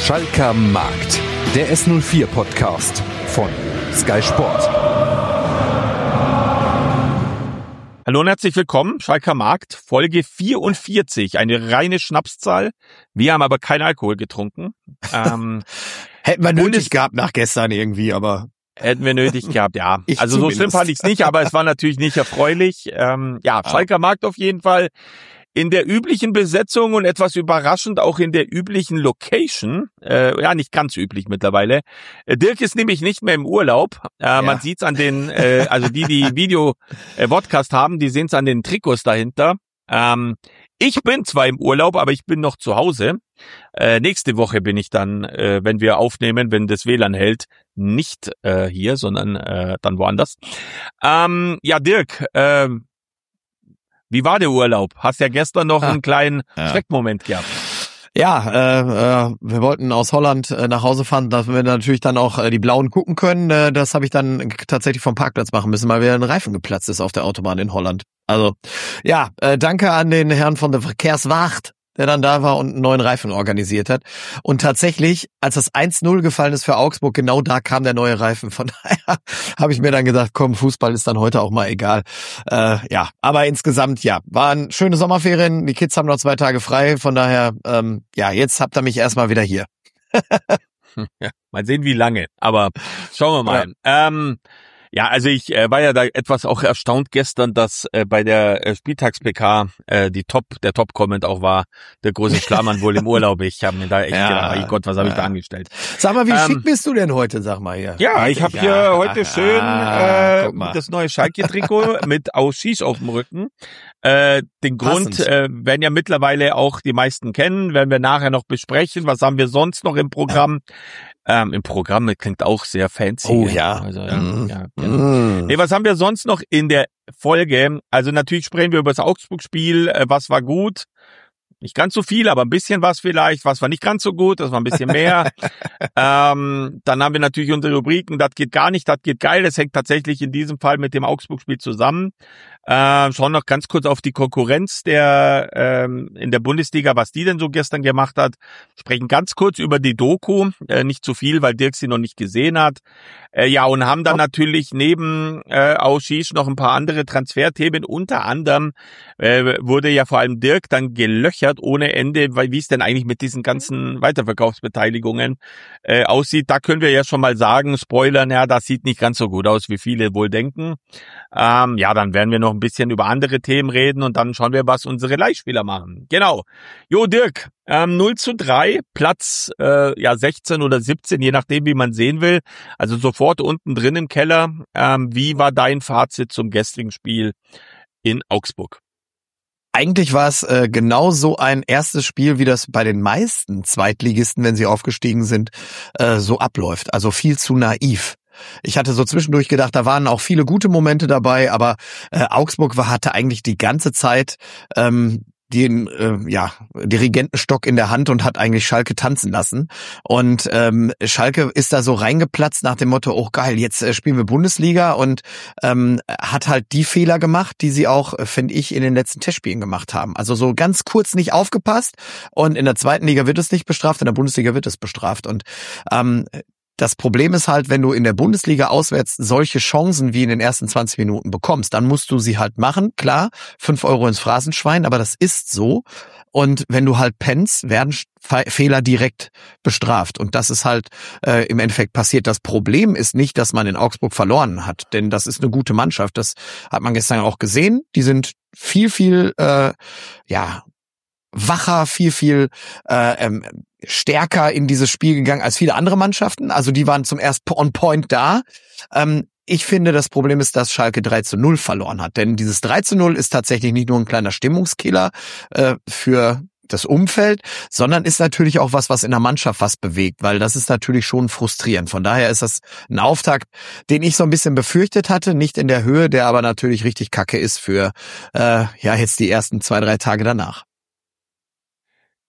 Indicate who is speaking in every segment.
Speaker 1: Schalker Markt, der S04-Podcast von Sky Sport.
Speaker 2: Hallo und herzlich willkommen, Schalker Markt, Folge 44, eine reine Schnapszahl. Wir haben aber keinen Alkohol getrunken.
Speaker 3: Hätten wir nötig gehabt nach gestern irgendwie, aber...
Speaker 2: Hätten wir nötig gehabt, ja. Also so schlimm fand ich es nicht, aber es war natürlich nicht erfreulich. Schalker Markt auf jeden Fall in der üblichen Besetzung und etwas überraschend auch in der üblichen Location. Nicht ganz üblich mittlerweile. Dirk ist nämlich nicht mehr im Urlaub. Man sieht's an den, die Video-Podcast haben, die sehen's an den Trikots dahinter. Ich bin zwar im Urlaub, aber ich bin noch zu Hause. Nächste Woche bin ich dann, wenn wir aufnehmen, wenn das WLAN hält, nicht hier, sondern dann woanders. Dirk, wie war der Urlaub? Hast ja gestern noch einen kleinen Schreckmoment gehabt.
Speaker 3: Ja, wir wollten aus Holland nach Hause fahren, dass wir natürlich dann auch die Blauen gucken können. Das habe ich dann tatsächlich vom Parkplatz machen müssen, weil wieder ein Reifen geplatzt ist auf der Autobahn in Holland. Also danke an den Herrn von der Verkehrswacht, der dann da war und einen neuen Reifen organisiert hat. Und tatsächlich, als das 1-0 gefallen ist für Augsburg, genau da kam der neue Reifen. Von daher habe ich mir dann gedacht, komm, Fußball ist dann heute auch mal egal. Aber insgesamt, waren schöne Sommerferien. Die Kids haben noch 2 Tage frei. Von daher, jetzt habt ihr mich erstmal wieder hier.
Speaker 2: Mal sehen, wie lange. Aber schauen wir mal. Ja. Ich war ja da etwas auch erstaunt gestern, dass bei der Spieltags-PK der Top-Comment auch war, der große Schlamann wohl im Urlaub. Ich habe mir da echt gedacht, oh Gott, was habe ich da angestellt?
Speaker 3: Sag mal, wie schick bist du denn heute, sag mal hier?
Speaker 2: Ja, ich habe hier heute schön das neue Schalke-Trikot mit Auschis auf dem Rücken. Den Grund werden ja mittlerweile auch die meisten kennen, werden wir nachher noch besprechen. Was haben wir sonst noch im Programm? Im Programm klingt auch sehr fancy.
Speaker 3: Oh ja.
Speaker 2: Genau. Nee, was haben wir sonst noch in der Folge? Also natürlich sprechen wir über das Augsburg-Spiel. Was war gut? Nicht ganz so viel, aber ein bisschen was vielleicht. Was war nicht ganz so gut? Das war ein bisschen mehr. Dann haben wir natürlich unsere Rubriken. Das geht gar nicht, das geht geil. Das hängt tatsächlich in diesem Fall mit dem Augsburg-Spiel zusammen. Schauen noch ganz kurz auf die Konkurrenz in der Bundesliga, was die denn so gestern gemacht hat. Sprechen ganz kurz über die Doku. Nicht zu viel, weil Dirk sie noch nicht gesehen hat. Und haben dann natürlich neben Auschis noch ein paar andere Transferthemen. Unter anderem wurde ja vor allem Dirk dann gelöchert ohne Ende, weil wie es denn eigentlich mit diesen ganzen Weiterverkaufsbeteiligungen aussieht. Da können wir ja schon mal sagen, spoilern, das sieht nicht ganz so gut aus, wie viele wohl denken. Dann werden wir noch ein bisschen über andere Themen reden und dann schauen wir, was unsere Leihspieler machen. Genau. Dirk, 0-3, Platz 16 oder 17, je nachdem, wie man sehen will. Also sofort unten drin im Keller. Wie war dein Fazit zum gestrigen Spiel in Augsburg?
Speaker 3: Eigentlich war es genau so ein erstes Spiel, wie das bei den meisten Zweitligisten, wenn sie aufgestiegen sind, so abläuft. Also viel zu naiv. Ich hatte so zwischendurch gedacht, da waren auch viele gute Momente dabei, aber Augsburg hatte eigentlich die ganze Zeit den Dirigentenstock in der Hand und hat eigentlich Schalke tanzen lassen. Und Schalke ist da so reingeplatzt nach dem Motto, oh geil, jetzt spielen wir Bundesliga und hat halt die Fehler gemacht, die sie auch, finde ich, in den letzten Testspielen gemacht haben. Also so ganz kurz nicht aufgepasst und in der zweiten Liga wird es nicht bestraft, in der Bundesliga wird es bestraft. Und das Problem ist halt, wenn du in der Bundesliga auswärts solche Chancen wie in den ersten 20 Minuten bekommst, dann musst du sie halt machen. Klar, 5 Euro ins Phrasenschwein, aber das ist so. Und wenn du halt pennst, werden Fehler direkt bestraft. Und das ist halt im Endeffekt passiert. Das Problem ist nicht, dass man in Augsburg verloren hat, denn das ist eine gute Mannschaft. Das hat man gestern auch gesehen. Die sind viel wacher, viel stärker in dieses Spiel gegangen als viele andere Mannschaften. Also die waren zum ersten on point da. Ich finde, das Problem ist, dass Schalke 3-0 verloren hat. Denn dieses 3-0 ist tatsächlich nicht nur ein kleiner Stimmungskiller für das Umfeld, sondern ist natürlich auch was in der Mannschaft was bewegt, weil das ist natürlich schon frustrierend. Von daher ist das ein Auftakt, den ich so ein bisschen befürchtet hatte, nicht in der Höhe, der aber natürlich richtig kacke ist für jetzt die ersten 2-3 Tage danach.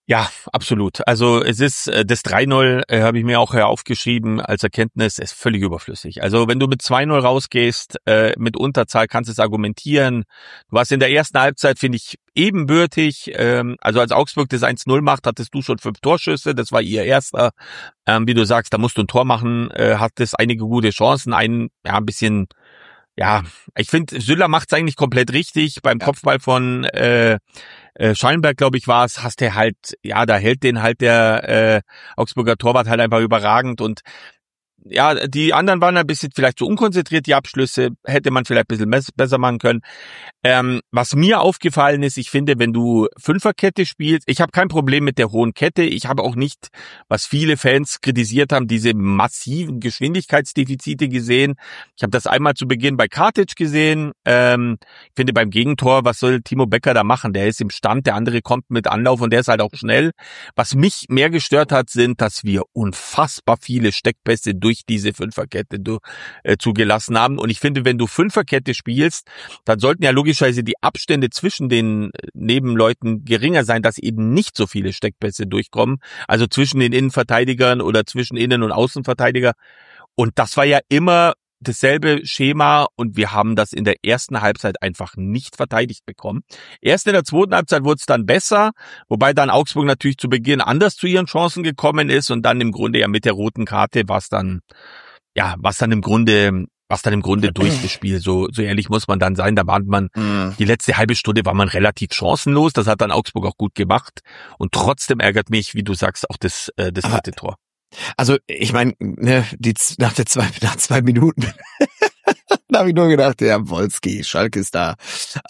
Speaker 2: Ja, absolut. Also es ist das 3-0 habe ich mir auch aufgeschrieben als Erkenntnis, ist völlig überflüssig. Also wenn du mit 2-0 rausgehst, mit Unterzahl kannst du es argumentieren. Du warst in der ersten Halbzeit, finde ich, ebenbürtig. Also als Augsburg das 1-0 macht, hattest du schon 5 Torschüsse, das war ihr erster. Wie du sagst, da musst du ein Tor machen, hattest einige gute Chancen, ein bisschen. Ja, ich finde, Süller macht's eigentlich komplett richtig. Beim Kopfball von Schallenberg, glaube ich, war es, hast du halt, ja, da hält den halt der Augsburger Torwart halt einfach überragend und ja, die anderen waren ein bisschen vielleicht zu unkonzentriert, die Abschlüsse hätte man vielleicht ein bisschen besser machen können. Was mir aufgefallen ist, ich finde, wenn du Fünferkette spielst, ich habe kein Problem mit der hohen Kette, ich habe auch nicht, was viele Fans kritisiert haben, diese massiven Geschwindigkeitsdefizite gesehen. Ich habe das einmal zu Beginn bei Kartic gesehen. Ich finde beim Gegentor, was soll Timo Becker da machen? Der ist im Stand, der andere kommt mit Anlauf und der ist halt auch schnell. Was mich mehr gestört hat, sind, dass wir unfassbar viele Steckpässe durch diese Fünferkette zugelassen haben. Und ich finde, wenn du Fünferkette spielst, dann sollten ja logischerweise die Abstände zwischen den Nebenleuten geringer sein, dass eben nicht so viele Steckpässe durchkommen. Also zwischen den Innenverteidigern oder zwischen Innen- und Außenverteidiger. Und das war ja immer dasselbe Schema und wir haben das in der ersten Halbzeit einfach nicht verteidigt bekommen. Erst in der zweiten Halbzeit wurde es dann besser, wobei dann Augsburg natürlich zu Beginn anders zu ihren Chancen gekommen ist und dann im Grunde ja mit der roten Karte war es dann im Grunde durch das Spiel. So ehrlich muss man dann sein. Da war man, die letzte halbe Stunde war man relativ chancenlos. Das hat dann Augsburg auch gut gemacht. Und trotzdem ärgert mich, wie du sagst, auch das dritte Tor.
Speaker 3: Also ich meine, ne, nach 2 Minuten da habe ich nur gedacht, ja, Wolski, Schalke ist da.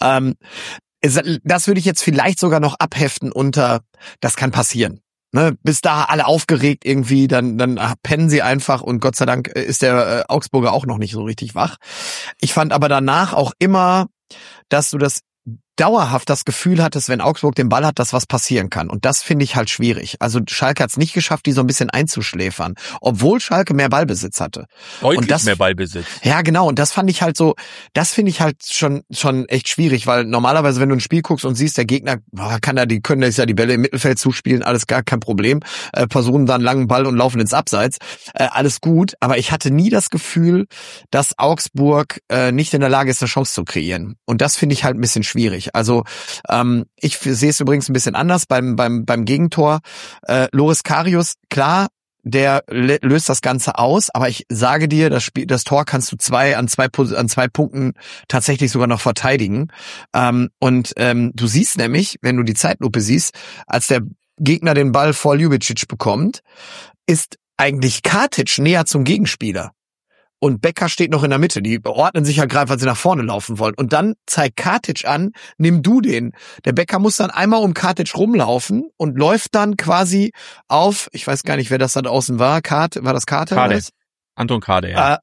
Speaker 3: Das würde ich jetzt vielleicht sogar noch abheften unter, das kann passieren. Ne, bis da alle aufgeregt irgendwie, dann pennen sie einfach und Gott sei Dank ist der Augsburger auch noch nicht so richtig wach. Ich fand aber danach auch immer, dass du das dauerhaft das Gefühl hattest, wenn Augsburg den Ball hat, dass was passieren kann. Und das finde ich halt schwierig. Also Schalke hat es nicht geschafft, die so ein bisschen einzuschläfern, obwohl Schalke mehr Ballbesitz hatte.
Speaker 2: Deutlich mehr Ballbesitz.
Speaker 3: Ja, genau. Und das fand ich halt so, das finde ich halt schon echt schwierig, weil normalerweise, wenn du ein Spiel guckst und siehst, der Gegner können das ja die Bälle im Mittelfeld zuspielen, alles gar kein Problem. Versuchen dann langen Ball und laufen ins Abseits. Alles gut. Aber ich hatte nie das Gefühl, dass Augsburg nicht in der Lage ist, eine Chance zu kreieren. Und das finde ich halt ein bisschen schwierig. Also ich sehe es übrigens ein bisschen anders beim Gegentor. Loris Karius, klar, der löst das Ganze aus, aber ich sage dir, das Tor kannst du an zwei Punkten tatsächlich sogar noch verteidigen. Du siehst nämlich, wenn du die Zeitlupe siehst, als der Gegner den Ball vor Ljubicic bekommt, ist eigentlich Kartic näher zum Gegenspieler. Und Becker steht noch in der Mitte. Die ordnen sich ja gerade, weil sie nach vorne laufen wollen. Und dann zeigt Kartic an, nimm du den. Der Becker muss dann einmal um Kartic rumlaufen und läuft dann quasi auf, ich weiß gar nicht, wer das da draußen war. War das Karte?
Speaker 2: Kade. Anton Kade, ja.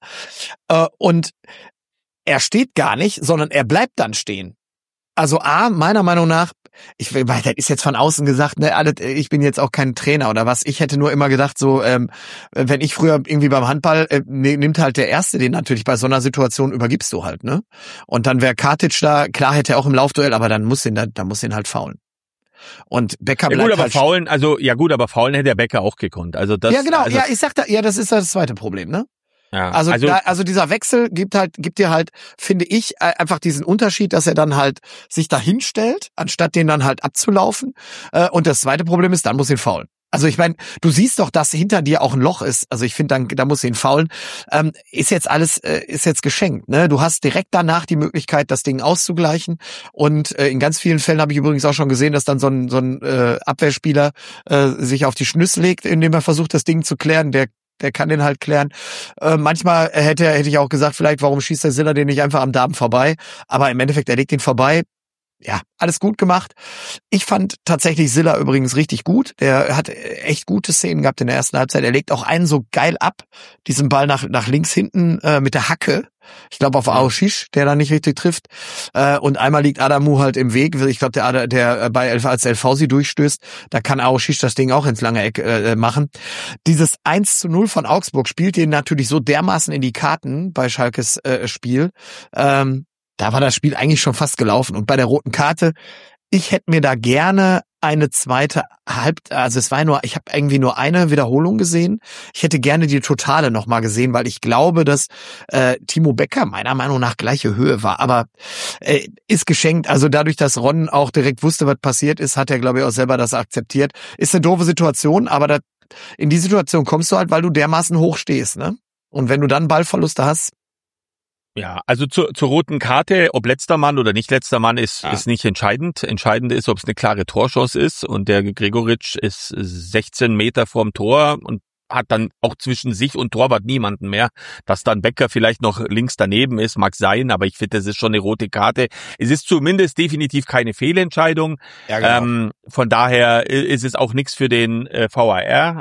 Speaker 3: Und er steht gar nicht, sondern er bleibt dann stehen. Also meiner Meinung nach, das ist jetzt von außen gesagt, ne, ich bin jetzt auch kein Trainer oder was. Ich hätte nur immer gedacht, so, wenn ich früher irgendwie beim Handball, nimmt halt der Erste den natürlich bei so einer Situation, übergibst du halt, ne? Und dann wäre Kartic da, klar hätte er auch im Laufduell, aber dann muss ihn halt faulen. Und Becker bleibt
Speaker 2: aber faulen hätte der Becker auch gekonnt. Also das.
Speaker 3: Ja, genau, ja, ich sag da, ja, das ist das zweite Problem, ne?
Speaker 2: Ja,
Speaker 3: also dieser Wechsel gibt dir halt, finde ich, einfach diesen Unterschied, dass er dann halt sich da hinstellt, anstatt den dann halt abzulaufen. Und das zweite Problem ist, dann muss ihn faulen. Also ich meine, du siehst doch, dass hinter dir auch ein Loch ist. Also ich finde, da muss ihn faulen. Ist jetzt geschenkt. Ne? Du hast direkt danach die Möglichkeit, das Ding auszugleichen. Und in ganz vielen Fällen habe ich übrigens auch schon gesehen, dass dann so ein Abwehrspieler sich auf die Schnüsse legt, indem er versucht, das Ding zu klären. Der kann den halt klären. Manchmal hätte ich auch gesagt, vielleicht, warum schießt der Siller den nicht einfach am Darm vorbei? Aber im Endeffekt, er legt ihn vorbei. Ja, alles gut gemacht. Ich fand tatsächlich Siller übrigens richtig gut. Der hat echt gute Szenen gehabt in der ersten Halbzeit. Er legt auch einen so geil ab, diesen Ball nach links hinten mit der Hacke. Ich glaube auf Aoshish, der da nicht richtig trifft. Und einmal liegt Adamu halt im Weg. Ich glaube, der als El Fauzi durchstößt, da kann Aoshish das Ding auch ins lange Eck machen. Dieses 1:0 von Augsburg spielt den natürlich so dermaßen in die Karten bei Schalkes Spiel. Da war das Spiel eigentlich schon fast gelaufen. Und bei der roten Karte, ich hätte mir da gerne eine zweite also es war ich habe irgendwie nur eine Wiederholung gesehen. Ich hätte gerne die Totale nochmal gesehen, weil ich glaube, dass Timo Becker meiner Meinung nach gleiche Höhe war. Aber ist geschenkt. Also dadurch, dass Ron auch direkt wusste, was passiert ist, hat er, glaube ich, auch selber das akzeptiert. Ist eine doofe Situation, aber in die Situation kommst du halt, weil du dermaßen hoch stehst, ne? Und wenn du dann Ballverluste hast.
Speaker 2: Ja, also zur roten Karte, ob letzter Mann oder nicht letzter Mann ist nicht entscheidend. Entscheidend ist, ob es eine klare Torchance ist, und der Gregoritsch ist 16 Meter vorm Tor und hat dann auch zwischen sich und Torwart niemanden mehr. Dass dann Becker vielleicht noch links daneben ist, mag sein, aber ich finde, das ist schon eine rote Karte. Es ist zumindest definitiv keine Fehlentscheidung. Ja, genau. Von daher ist es auch nichts für den VAR.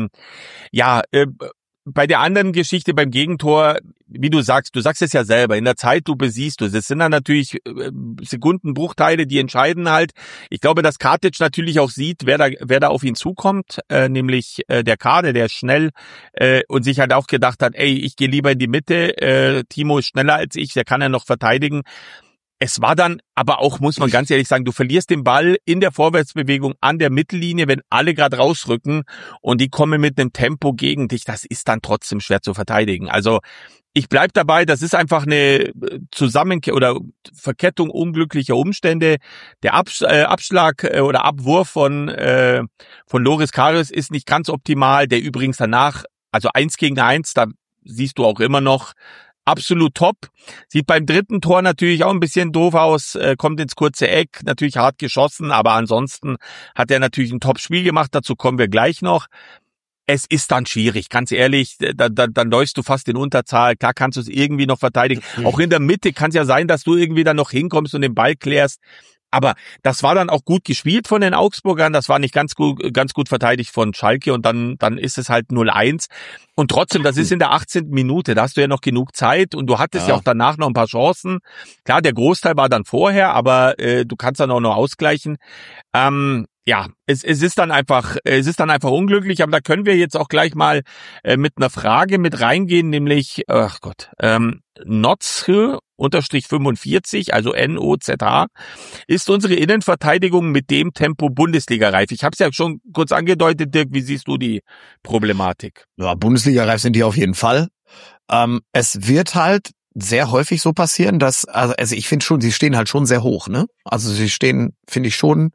Speaker 2: Bei der anderen Geschichte beim Gegentor, wie du sagst es ja selber, in der Zeit du besiehst es. Es sind dann natürlich Sekundenbruchteile, die entscheiden halt. Ich glaube, dass Katic natürlich auch sieht, wer da auf ihn zukommt, nämlich der Kade, der schnell und sich halt auch gedacht hat, ey, ich gehe lieber in die Mitte, Timo ist schneller als ich, der kann ja noch verteidigen. Es war dann aber auch, muss man ganz ehrlich sagen, du verlierst den Ball in der Vorwärtsbewegung an der Mittellinie, wenn alle gerade rausrücken und die kommen mit einem Tempo gegen dich. Das ist dann trotzdem schwer zu verteidigen. Also ich bleib dabei, das ist einfach eine oder Verkettung unglücklicher Umstände. Der Abschlag oder Abwurf von Loris Karius ist nicht ganz optimal. Der übrigens danach, also 1 gegen 1, da siehst du auch immer noch, absolut top. Sieht beim dritten Tor natürlich auch ein bisschen doof aus, kommt ins kurze Eck, natürlich hart geschossen, aber ansonsten hat er natürlich ein Top-Spiel gemacht, dazu kommen wir gleich noch. Es ist dann schwierig, ganz ehrlich, dann läufst du fast in Unterzahl, klar kannst du es irgendwie noch verteidigen. Auch in der Mitte kann es ja sein, dass du irgendwie dann noch hinkommst und den Ball klärst. Aber das war dann auch gut gespielt von den Augsburgern, das war nicht ganz gut verteidigt von Schalke, und dann ist es halt 0-1. Und trotzdem, das ist in der 18. Minute, da hast du ja noch genug Zeit und du hattest ja auch danach noch ein paar Chancen. Klar, der Großteil war dann vorher, aber du kannst dann auch noch ausgleichen. Es ist dann einfach unglücklich, aber da können wir jetzt auch gleich mal mit einer Frage mit reingehen, nämlich, Notzh_45, also NOZH, ist unsere Innenverteidigung mit dem Tempo Bundesliga-reif? Ich habe es ja schon kurz angedeutet, Dirk, wie siehst du die Problematik?
Speaker 3: Ja, Bundesliga-reif sind die auf jeden Fall. Es wird halt sehr häufig so passieren, dass, also ich finde schon, sie stehen halt schon sehr hoch, ne? Also sie stehen, finde ich schon,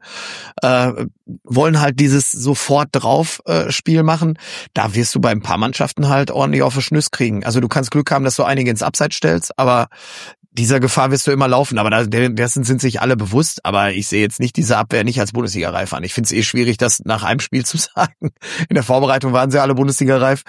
Speaker 3: wollen halt dieses sofort drauf Spiel machen. Da wirst du bei ein paar Mannschaften halt ordentlich auf den Schnüss kriegen. Also du kannst Glück haben, dass du einige ins Abseits stellst, aber dieser Gefahr wirst du immer laufen. Aber dessen sind sich alle bewusst. Aber ich sehe jetzt nicht diese Abwehr nicht als Bundesliga-reif an. Ich finde es schwierig, das nach einem Spiel zu sagen. In der Vorbereitung waren sie alle Bundesliga-reif.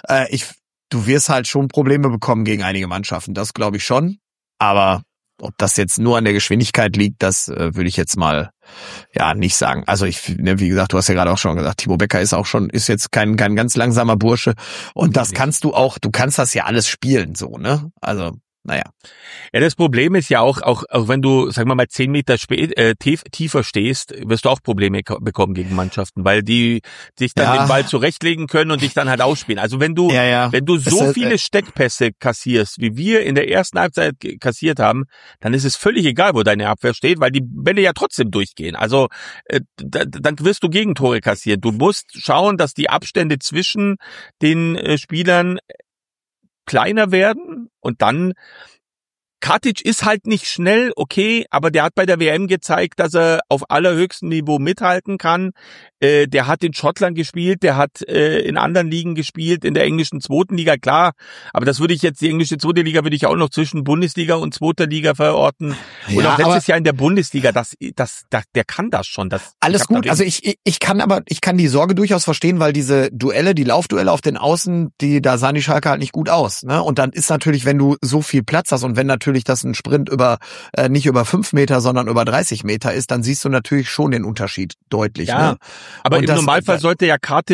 Speaker 3: Du wirst halt schon Probleme bekommen gegen einige Mannschaften, das glaube ich schon. Aber ob das jetzt nur an der Geschwindigkeit liegt, das würde ich jetzt mal nicht sagen. Also wie gesagt, du hast ja gerade auch schon gesagt, Timo Becker ist jetzt kein ganz langsamer Bursche. Und das kannst du kannst das ja alles spielen, so, ne? Also, naja.
Speaker 2: Ja, das Problem ist ja auch wenn du, sagen wir mal, 10 Meter tiefer stehst, wirst du auch Probleme bekommen gegen Mannschaften, weil die sich dann den Ball zurechtlegen können und dich dann halt ausspielen. Also wenn du so viele Steckpässe kassierst, wie wir in der ersten Halbzeit kassiert haben, dann ist es völlig egal, wo deine Abwehr steht, weil die Bälle ja trotzdem durchgehen. Also dann wirst du Gegentore kassieren. Du musst schauen, dass die Abstände zwischen den Spielern kleiner werden, und dann Katic ist halt nicht schnell, okay, aber der hat bei der WM gezeigt, dass er auf allerhöchstem Niveau mithalten kann. Der hat in Schottland gespielt, der hat in anderen Ligen gespielt, in der englischen 2. Liga, klar. Aber die englische 2. Liga würde ich auch noch zwischen Bundesliga und 2. Liga verorten. Und auch letztes Jahr in der Bundesliga, der kann das schon.
Speaker 3: Alles gut, also ich kann die Sorge durchaus verstehen, weil diese die Laufduelle auf den Außen, da sahen die Schalke halt nicht gut aus, ne? Und dann ist natürlich, wenn du so viel Platz hast und wenn natürlich das ein Sprint nicht über 5 Meter, sondern über 30 Meter ist, dann siehst du natürlich schon den Unterschied deutlich.
Speaker 2: Ja,
Speaker 3: ne?
Speaker 2: Aber im Normalfall sollte ja Katic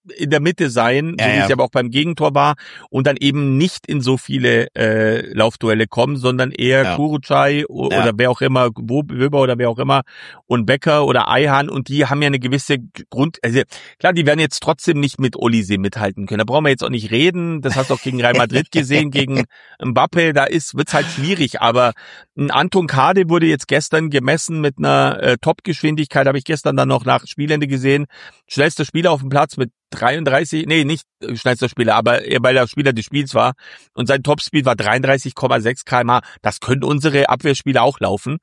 Speaker 2: in der Mitte sein, so wie es ja aber auch beim Gegentor war, und dann eben nicht in so viele Laufduelle kommen, sondern eher Kurucay oder wer auch immer, Wöber oder wer auch immer und Becker oder Ayhan, und die haben ja eine gewisse also klar, die werden jetzt trotzdem nicht mit Olise mithalten können. Da brauchen wir jetzt auch nicht reden. Das hast du auch gegen Real Madrid gesehen, gegen Mbappe, wird's halt schwierig, aber ein Anton Kade wurde jetzt gestern gemessen mit einer Top-Geschwindigkeit, habe ich gestern dann noch nach Spielende gesehen. Schnellster Spieler auf dem Platz mit 33, nicht schnellster Spieler, aber weil er Spieler des Spiels war. Und sein Topspeed war 33,6 km/h. Das können unsere Abwehrspieler auch laufen.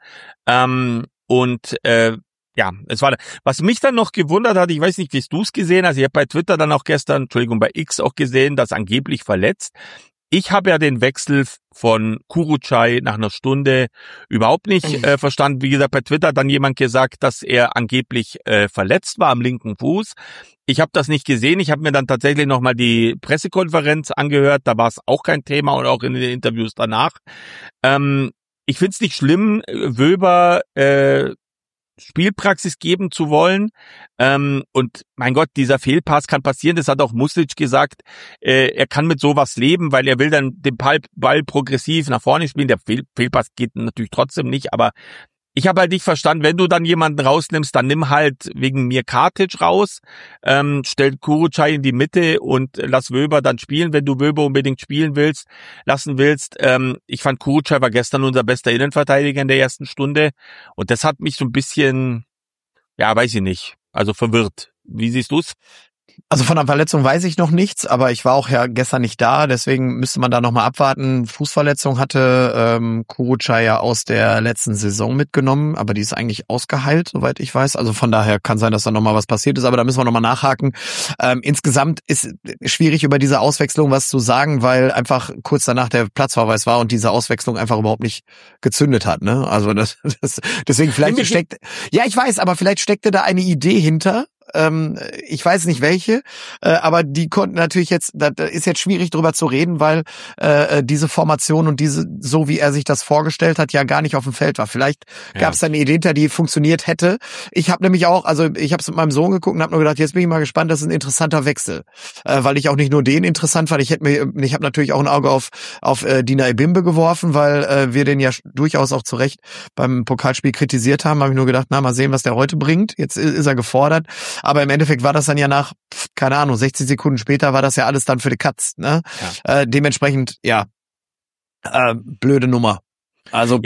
Speaker 2: Es war, was mich dann noch gewundert hat, ich weiß nicht, wie du es gesehen hast, ich habe bei Twitter dann auch gestern, bei X auch gesehen, dass angeblich verletzt. Ich habe ja den Wechsel von Kurucay nach einer Stunde überhaupt nicht verstanden. Wie gesagt, bei Twitter hat dann jemand gesagt, dass er angeblich verletzt war am linken Fuß. Ich habe das nicht gesehen. Ich habe mir dann tatsächlich nochmal die Pressekonferenz angehört. Da war es auch kein Thema und auch in den Interviews danach. Ich finde es nicht schlimm, Wöber Spielpraxis geben zu wollen. Und mein Gott, dieser Fehlpass kann passieren. Das hat auch Muslic gesagt. Er kann mit sowas leben, weil er will dann den Ball progressiv nach vorne spielen. Der Fehlpass geht natürlich trotzdem nicht, aber ich habe halt nicht verstanden, wenn du dann jemanden rausnimmst, dann nimm halt wegen mir Kartic raus, stell Kurucay in die Mitte und lass Wöber dann spielen, wenn du Wöber unbedingt spielen lassen willst. Ich fand, Kurucay war gestern unser bester Innenverteidiger in der ersten Stunde und das hat mich so ein bisschen, weiß ich nicht, also verwirrt. Wie siehst du's?
Speaker 3: Also von der Verletzung weiß ich noch nichts, aber ich war auch ja gestern nicht da, deswegen müsste man da nochmal abwarten. Fußverletzung hatte Kurucay ja aus der letzten Saison mitgenommen, aber die ist eigentlich ausgeheilt, soweit ich weiß. Also von daher kann sein, dass da nochmal was passiert ist, aber da müssen wir nochmal nachhaken. Insgesamt ist schwierig über diese Auswechslung was zu sagen, weil einfach kurz danach der Platzverweis war und diese Auswechslung einfach überhaupt nicht gezündet hat. Ne? Also deswegen vielleicht ich weiß, aber vielleicht steckte da eine Idee hinter. Ich weiß nicht welche, aber die konnten natürlich jetzt, da ist jetzt schwierig drüber zu reden, weil diese Formation und so wie er sich das vorgestellt hat, ja gar nicht auf dem Feld war. Vielleicht gab es da eine Idee hinter, die funktioniert hätte. Ich habe nämlich auch, ich habe es mit meinem Sohn geguckt und habe nur gedacht, jetzt bin ich mal gespannt, das ist ein interessanter Wechsel, weil ich auch nicht nur den interessant fand, ich habe natürlich auch ein Auge auf Dina Ebimbe geworfen, weil wir den ja durchaus auch zu Recht beim Pokalspiel kritisiert haben. Habe ich nur gedacht, mal sehen, was der heute bringt. Jetzt ist er gefordert. Aber im Endeffekt war das dann ja nach, keine Ahnung, 60 Sekunden später war das ja alles dann für die Katz. Ne? Ja. Dementsprechend, blöde Nummer. Also,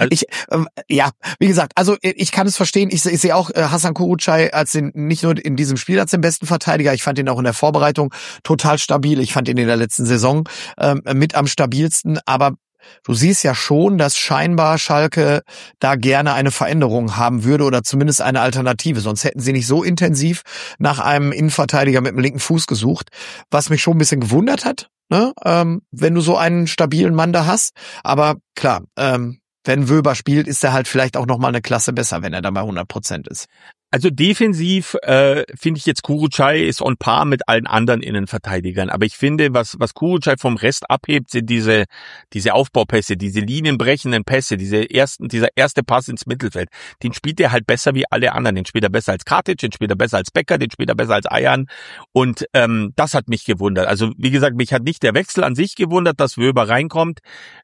Speaker 3: wie gesagt, also ich kann es verstehen. Ich sehe auch Hasan Kurucay als nicht nur in diesem Spiel als den besten Verteidiger. Ich fand ihn auch in der Vorbereitung total stabil. Ich fand ihn in der letzten Saison mit am stabilsten. Aber du siehst ja schon, dass scheinbar Schalke da gerne eine Veränderung haben würde oder zumindest eine Alternative. Sonst hätten sie nicht so intensiv nach einem Innenverteidiger mit dem linken Fuß gesucht, was mich schon ein bisschen gewundert hat, ne? Wenn du so einen stabilen Mann da hast. Aber klar, wenn Wöber spielt, ist er halt vielleicht auch nochmal eine Klasse besser, wenn er dann bei 100% ist.
Speaker 2: Also defensiv finde ich jetzt Kurucay ist on par mit allen anderen Innenverteidigern. Aber ich finde, was Kurucay vom Rest abhebt, sind diese Aufbaupässe, diese linienbrechenden Pässe, dieser erste Pass ins Mittelfeld. Den spielt er halt besser wie alle anderen. Den spielt er besser als Kartic, den spielt er besser als Becker, den spielt er besser als Ayhan. Und das hat mich gewundert. Also wie gesagt, mich hat nicht der Wechsel an sich gewundert, dass Wöber reinkommt,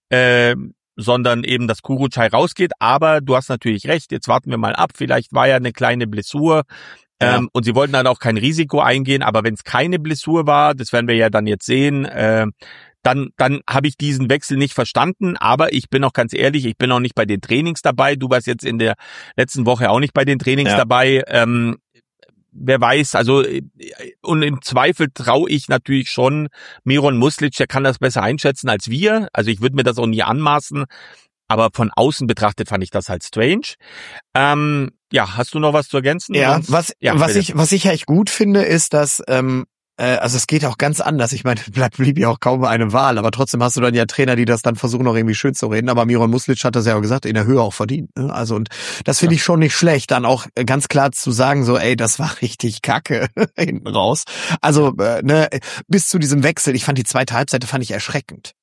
Speaker 2: sondern eben, dass Kurucay rausgeht. Aber du hast natürlich recht, jetzt warten wir mal ab. Vielleicht war ja eine kleine Blessur und sie wollten dann auch kein Risiko eingehen. Aber wenn es keine Blessur war, das werden wir ja dann jetzt sehen, dann habe ich diesen Wechsel nicht verstanden. Aber ich bin auch ganz ehrlich, ich bin auch nicht bei den Trainings dabei. Du warst jetzt in der letzten Woche auch nicht bei den Trainings dabei. Wer weiß, also und im Zweifel traue ich natürlich schon Miron Muslic, der kann das besser einschätzen als wir. Also ich würde mir das auch nie anmaßen, aber von außen betrachtet fand ich das halt strange. Hast du noch was zu ergänzen?
Speaker 3: Ja, was ich echt gut finde, ist, dass also es geht auch ganz anders. Ich meine, blieb ja auch kaum eine Wahl, aber trotzdem hast du dann ja Trainer, die das dann versuchen, auch irgendwie schön zu reden. Aber Miron Muslic hat das ja auch gesagt, in der Höhe auch verdient. Ne? Also und das finde ich schon nicht schlecht, dann auch ganz klar zu sagen, so, das war richtig Kacke hinten raus. Also bis zu diesem Wechsel, ich fand die zweite Halbzeit erschreckend.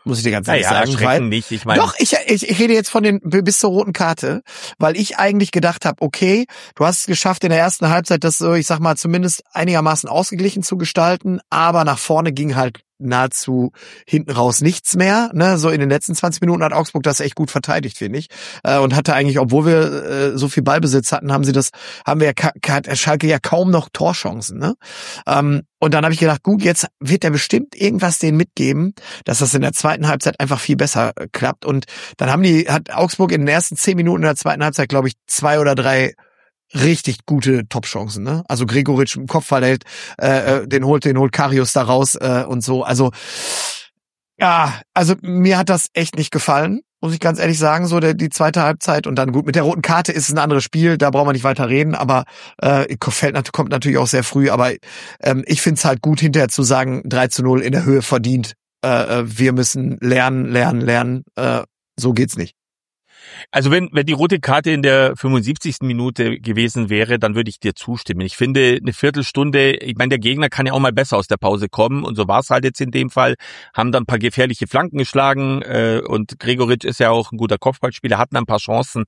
Speaker 3: muss ich dir ganz ehrlich sagen.
Speaker 2: Erschrecken nicht. Ich meine,
Speaker 3: doch, ich rede jetzt von den bis zur roten Karte, weil ich eigentlich gedacht habe, okay, du hast es geschafft in der ersten Halbzeit, das so, ich sag mal, zumindest einigermaßen ausgeglichen zu gestalten, aber nach vorne ging halt nahezu hinten raus nichts mehr. Ne? So in den letzten 20 Minuten hat Augsburg das echt gut verteidigt, finde ich. Und hatte eigentlich, obwohl wir so viel Ballbesitz hatten, hat Schalke ja kaum noch Torchancen. Ne? Und dann habe ich gedacht, gut, jetzt wird er bestimmt irgendwas denen mitgeben, dass das in der zweiten Halbzeit einfach viel besser klappt. Und dann hat Augsburg in den ersten 10 Minuten in der zweiten Halbzeit, glaube ich, 2 oder 3 richtig gute Top-Chancen, ne? Also Gregoritsch im Kopfball hält, den holt Karius da raus und so. Also ja, also mir hat das echt nicht gefallen, muss ich ganz ehrlich sagen, so die zweite Halbzeit. Und dann gut, mit der roten Karte ist es ein anderes Spiel, da brauchen wir nicht weiter reden, aber kommt natürlich auch sehr früh, aber ich find's halt gut, hinterher zu sagen, 3-0 in der Höhe verdient. Wir müssen lernen, so geht's nicht.
Speaker 2: Also wenn die rote Karte in der 75. Minute gewesen wäre, dann würde ich dir zustimmen. Ich finde, eine Viertelstunde, ich meine, der Gegner kann ja auch mal besser aus der Pause kommen und so war es halt jetzt in dem Fall, haben dann ein paar gefährliche Flanken geschlagen und Gregoritsch ist ja auch ein guter Kopfballspieler, hatten ein paar Chancen.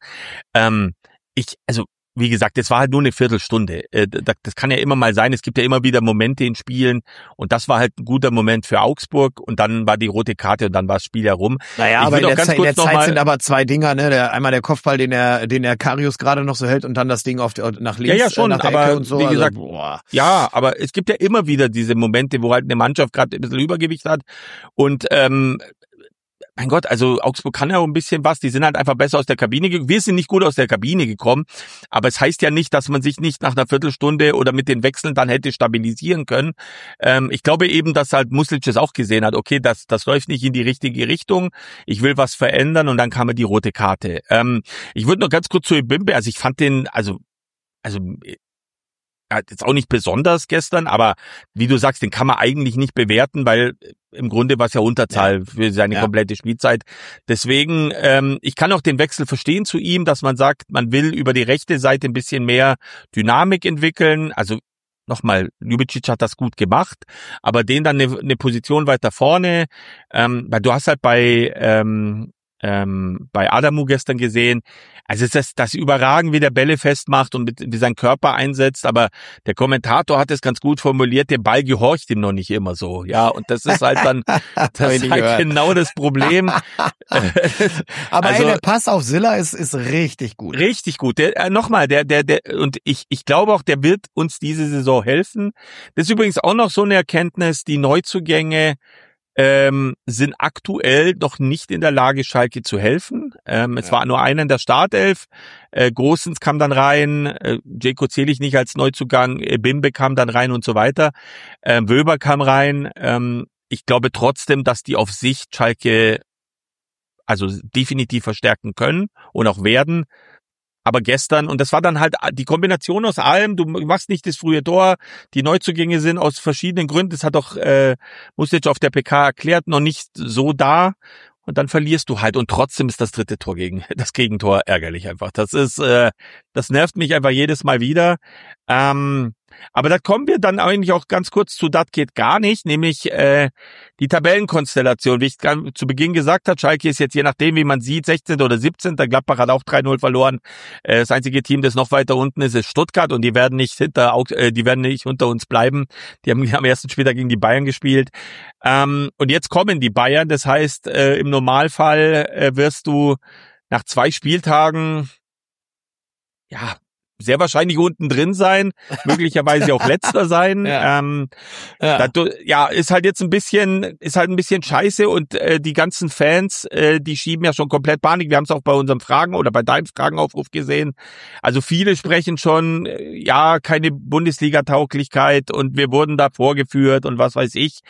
Speaker 2: Wie gesagt, es war halt nur eine Viertelstunde. Das kann ja immer mal sein. Es gibt ja immer wieder Momente in Spielen und das war halt ein guter Moment für Augsburg und dann war die rote Karte und dann war das Spiel herum.
Speaker 3: Naja, aber in der Zeit sind aber 2 Dinger, ne? Einmal der Kopfball, den der Karius gerade noch so hält und dann das Ding nach links,
Speaker 2: ja, schon,
Speaker 3: nach der
Speaker 2: aber
Speaker 3: Ecke und so.
Speaker 2: Wie gesagt,
Speaker 3: also,
Speaker 2: ja, aber es gibt ja immer wieder diese Momente, wo halt eine Mannschaft gerade ein bisschen Übergewicht hat und mein Gott, also Augsburg kann ja auch ein bisschen was, die sind halt einfach besser aus der Kabine gekommen. Wir sind nicht gut aus der Kabine gekommen, aber es heißt ja nicht, dass man sich nicht nach einer Viertelstunde oder mit den Wechseln dann hätte stabilisieren können. Ich glaube eben, dass halt Muslic es auch gesehen hat, okay, das läuft nicht in die richtige Richtung, ich will was verändern und dann kam mir die rote Karte. Ich würde noch ganz kurz zu Ebimbe, also ich fand den, also jetzt auch nicht besonders gestern, aber wie du sagst, den kann man eigentlich nicht bewerten, weil im Grunde war es ja Unterzahl für seine komplette Spielzeit. Deswegen, ich kann auch den Wechsel verstehen zu ihm, dass man sagt, man will über die rechte Seite ein bisschen mehr Dynamik entwickeln. Also nochmal, Ljubicic hat das gut gemacht, aber den dann eine Position weiter vorne, weil du hast halt bei Adamu gestern gesehen, also es ist das Überragen, wie der Bälle festmacht und wie sein Körper einsetzt, aber der Kommentator hat es ganz gut formuliert, der Ball gehorcht ihm noch nicht immer so, ja, und das ist halt dann, das ist halt genau das Problem.
Speaker 3: Aber also, der Pass auf Silla ist richtig gut.
Speaker 2: Richtig gut. Nochmal, und ich glaube auch, der wird uns diese Saison helfen. Das ist übrigens auch noch so eine Erkenntnis, die Neuzugänge sind aktuell noch nicht in der Lage, Schalke zu helfen. Es war nur einer in der Startelf. Großens kam dann rein, Djeko zähle ich nicht als Neuzugang, Bimbe kam dann rein und so weiter. Wöber kam rein. Ich glaube trotzdem, dass die auf Sicht Schalke also definitiv verstärken können und auch werden. Aber gestern, und das war dann halt die Kombination aus allem, du machst nicht das frühe Tor, die Neuzugänge sind aus verschiedenen Gründen, das hat doch Muslic auf der PK erklärt, noch nicht so da und dann verlierst du halt und trotzdem ist das dritte Tor das Gegentor ärgerlich einfach. Das nervt mich einfach jedes Mal wieder. Aber da kommen wir dann eigentlich auch ganz kurz zu Das geht gar nicht, nämlich die Tabellenkonstellation. Wie ich zu Beginn gesagt habe, Schalke ist jetzt je nachdem, wie man sieht, 16. oder 17. Gladbach hat auch 3-0 verloren. Das einzige Team, das noch weiter unten ist Stuttgart und die werden nicht unter uns bleiben. Die haben am ersten Spieltag gegen die Bayern gespielt. Und jetzt kommen die Bayern, das heißt, im Normalfall wirst du nach 2 Spieltagen sehr wahrscheinlich unten drin sein, möglicherweise auch letzter sein. Ist halt jetzt ein bisschen scheiße und die ganzen Fans, die schieben ja schon komplett Panik. Wir haben es auch bei unserem Fragen oder bei deinem Fragenaufruf gesehen. Also viele sprechen schon, keine Bundesliga-Tauglichkeit und wir wurden da vorgeführt und was weiß ich.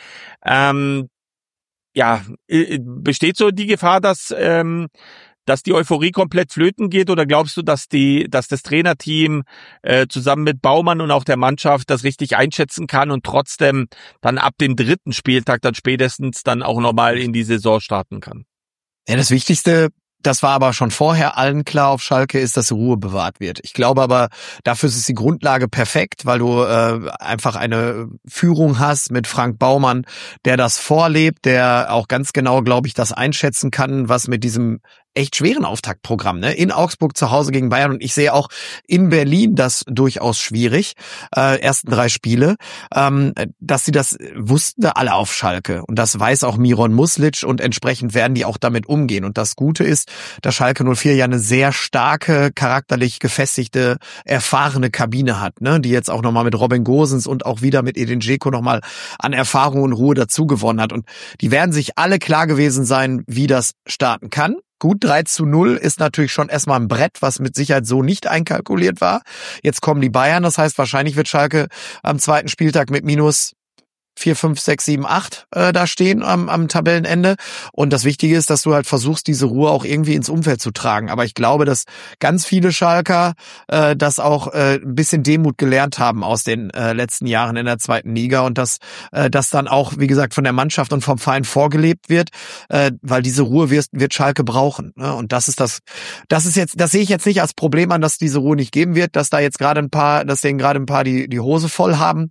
Speaker 2: Besteht so die Gefahr, dass die Euphorie komplett flöten geht oder glaubst du, dass das Trainerteam zusammen mit Baumann und auch der Mannschaft das richtig einschätzen kann und trotzdem dann ab dem 3. Spieltag dann spätestens dann auch nochmal in die Saison starten kann?
Speaker 3: Ja, das Wichtigste das war aber schon vorher allen klar auf Schalke, ist, dass Ruhe bewahrt wird. Ich glaube aber, dafür ist die Grundlage perfekt, weil du einfach eine Führung hast mit Frank Baumann, der das vorlebt, der auch ganz genau, glaube ich, das einschätzen kann, was mit diesem echt schweren Auftaktprogramm, ne? In Augsburg zu Hause gegen Bayern, und ich sehe auch in Berlin das durchaus schwierig, ersten 3 Spiele, dass sie das wussten da alle auf Schalke, und das weiß auch Miron Muslic, und entsprechend werden die auch damit umgehen. Und das Gute ist, dass Schalke 04 ja eine sehr starke, charakterlich gefestigte, erfahrene Kabine hat, ne? Die jetzt auch nochmal mit Robin Gosens und auch wieder mit Edin Dzeko nochmal an Erfahrung und Ruhe dazu gewonnen hat, und die werden sich alle klar gewesen sein, wie das starten kann. Gut, 3-0 ist natürlich schon erstmal ein Brett, was mit Sicherheit so nicht einkalkuliert war. Jetzt kommen die Bayern, das heißt, wahrscheinlich wird Schalke am zweiten Spieltag mit minus 4, 5, 6, 7, 8 da stehen am Tabellenende. Und das Wichtige ist, dass du halt versuchst, diese Ruhe auch irgendwie ins Umfeld zu tragen. Aber ich glaube, dass ganz viele Schalker das auch ein bisschen Demut gelernt haben aus den letzten Jahren in der zweiten Liga, und dass das dann auch, wie gesagt, von der Mannschaft und vom Verein vorgelebt wird, weil diese Ruhe wird Schalke brauchen. Ne? Und das sehe ich jetzt nicht als Problem an, dass diese Ruhe nicht geben wird, dass denen gerade ein paar die Hose voll haben.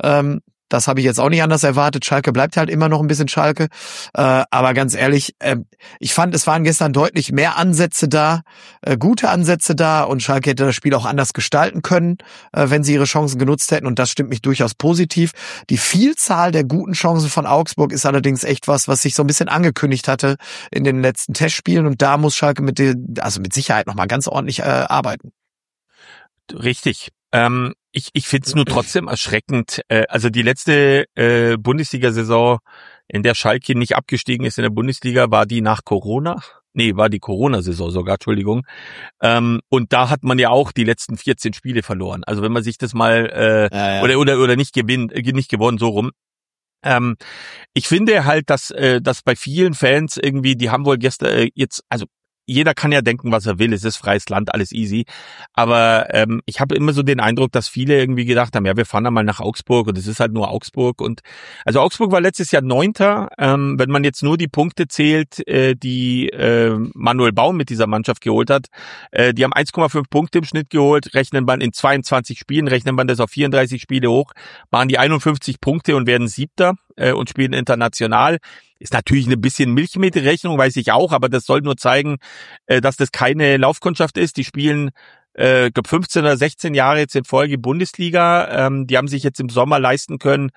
Speaker 3: Das habe ich jetzt auch nicht anders erwartet. Schalke bleibt halt immer noch ein bisschen Schalke. Aber ganz ehrlich, ich fand, es waren gestern deutlich mehr Ansätze da, gute Ansätze da, und Schalke hätte das Spiel auch anders gestalten können, wenn sie ihre Chancen genutzt hätten, und das stimmt mich durchaus positiv. Die Vielzahl der guten Chancen von Augsburg ist allerdings echt was sich so ein bisschen angekündigt hatte in den letzten Testspielen, und da muss Schalke mit Sicherheit nochmal ganz ordentlich arbeiten.
Speaker 2: Richtig. Ich finde es nur trotzdem erschreckend. Also die letzte Bundesliga-Saison, in der Schalke nicht abgestiegen ist in der Bundesliga, war die nach Corona. Nee, war die Corona-Saison sogar, Entschuldigung. Und da hat man ja auch die letzten 14 Spiele verloren. Also wenn man sich das mal oder nicht gewonnen, so rum. Ich finde halt, dass bei vielen Fans irgendwie, die haben wohl gestern also jeder kann ja denken, was er will, es ist freies Land, alles easy, aber ich habe immer so den Eindruck, dass viele irgendwie gedacht haben, ja, wir fahren dann mal nach Augsburg, und es ist halt nur Augsburg. Und also Augsburg war letztes Jahr 9. Wenn man jetzt nur die Punkte zählt, die Manuel Baum mit dieser Mannschaft geholt hat, die haben 1,5 Punkte im Schnitt geholt, rechnen man in 22 Spielen, rechnen man das auf 34 Spiele hoch, machen die 51 Punkte und werden 7. Und spielen international. Ist natürlich ein bisschen Milchmädchenrechnung, weiß ich auch, aber das soll nur zeigen, dass das keine Laufkundschaft ist. Die spielen, glaube 15 oder 16 Jahre jetzt in Folge Bundesliga. Die haben sich jetzt im Sommer leisten können,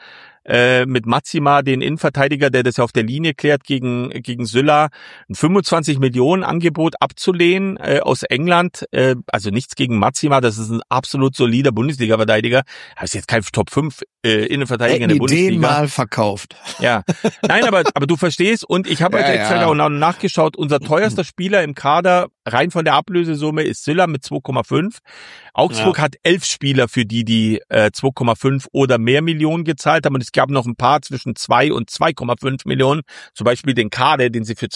Speaker 2: mit Matsima, den Innenverteidiger, der das ja auf der Linie klärt, gegen Sylla, ein 25 Millionen Angebot abzulehnen aus England. Also nichts gegen Matsima, das ist ein absolut solider Bundesliga-Verteidiger. Das ist jetzt kein Top 5 Innenverteidiger in der Bundesliga.
Speaker 3: Den mal verkauft.
Speaker 2: Ja, nein, aber du verstehst, und ich habe heute extra auch nachgeschaut, unser teuerster Spieler im Kader, rein von der Ablösesumme, ist Sylla mit 2,5. Augsburg hat 11 Spieler, für die 2,5 oder mehr Millionen gezahlt haben, und es gab noch ein paar zwischen 2 und 2,5 Millionen, zum Beispiel den Kade, den sie für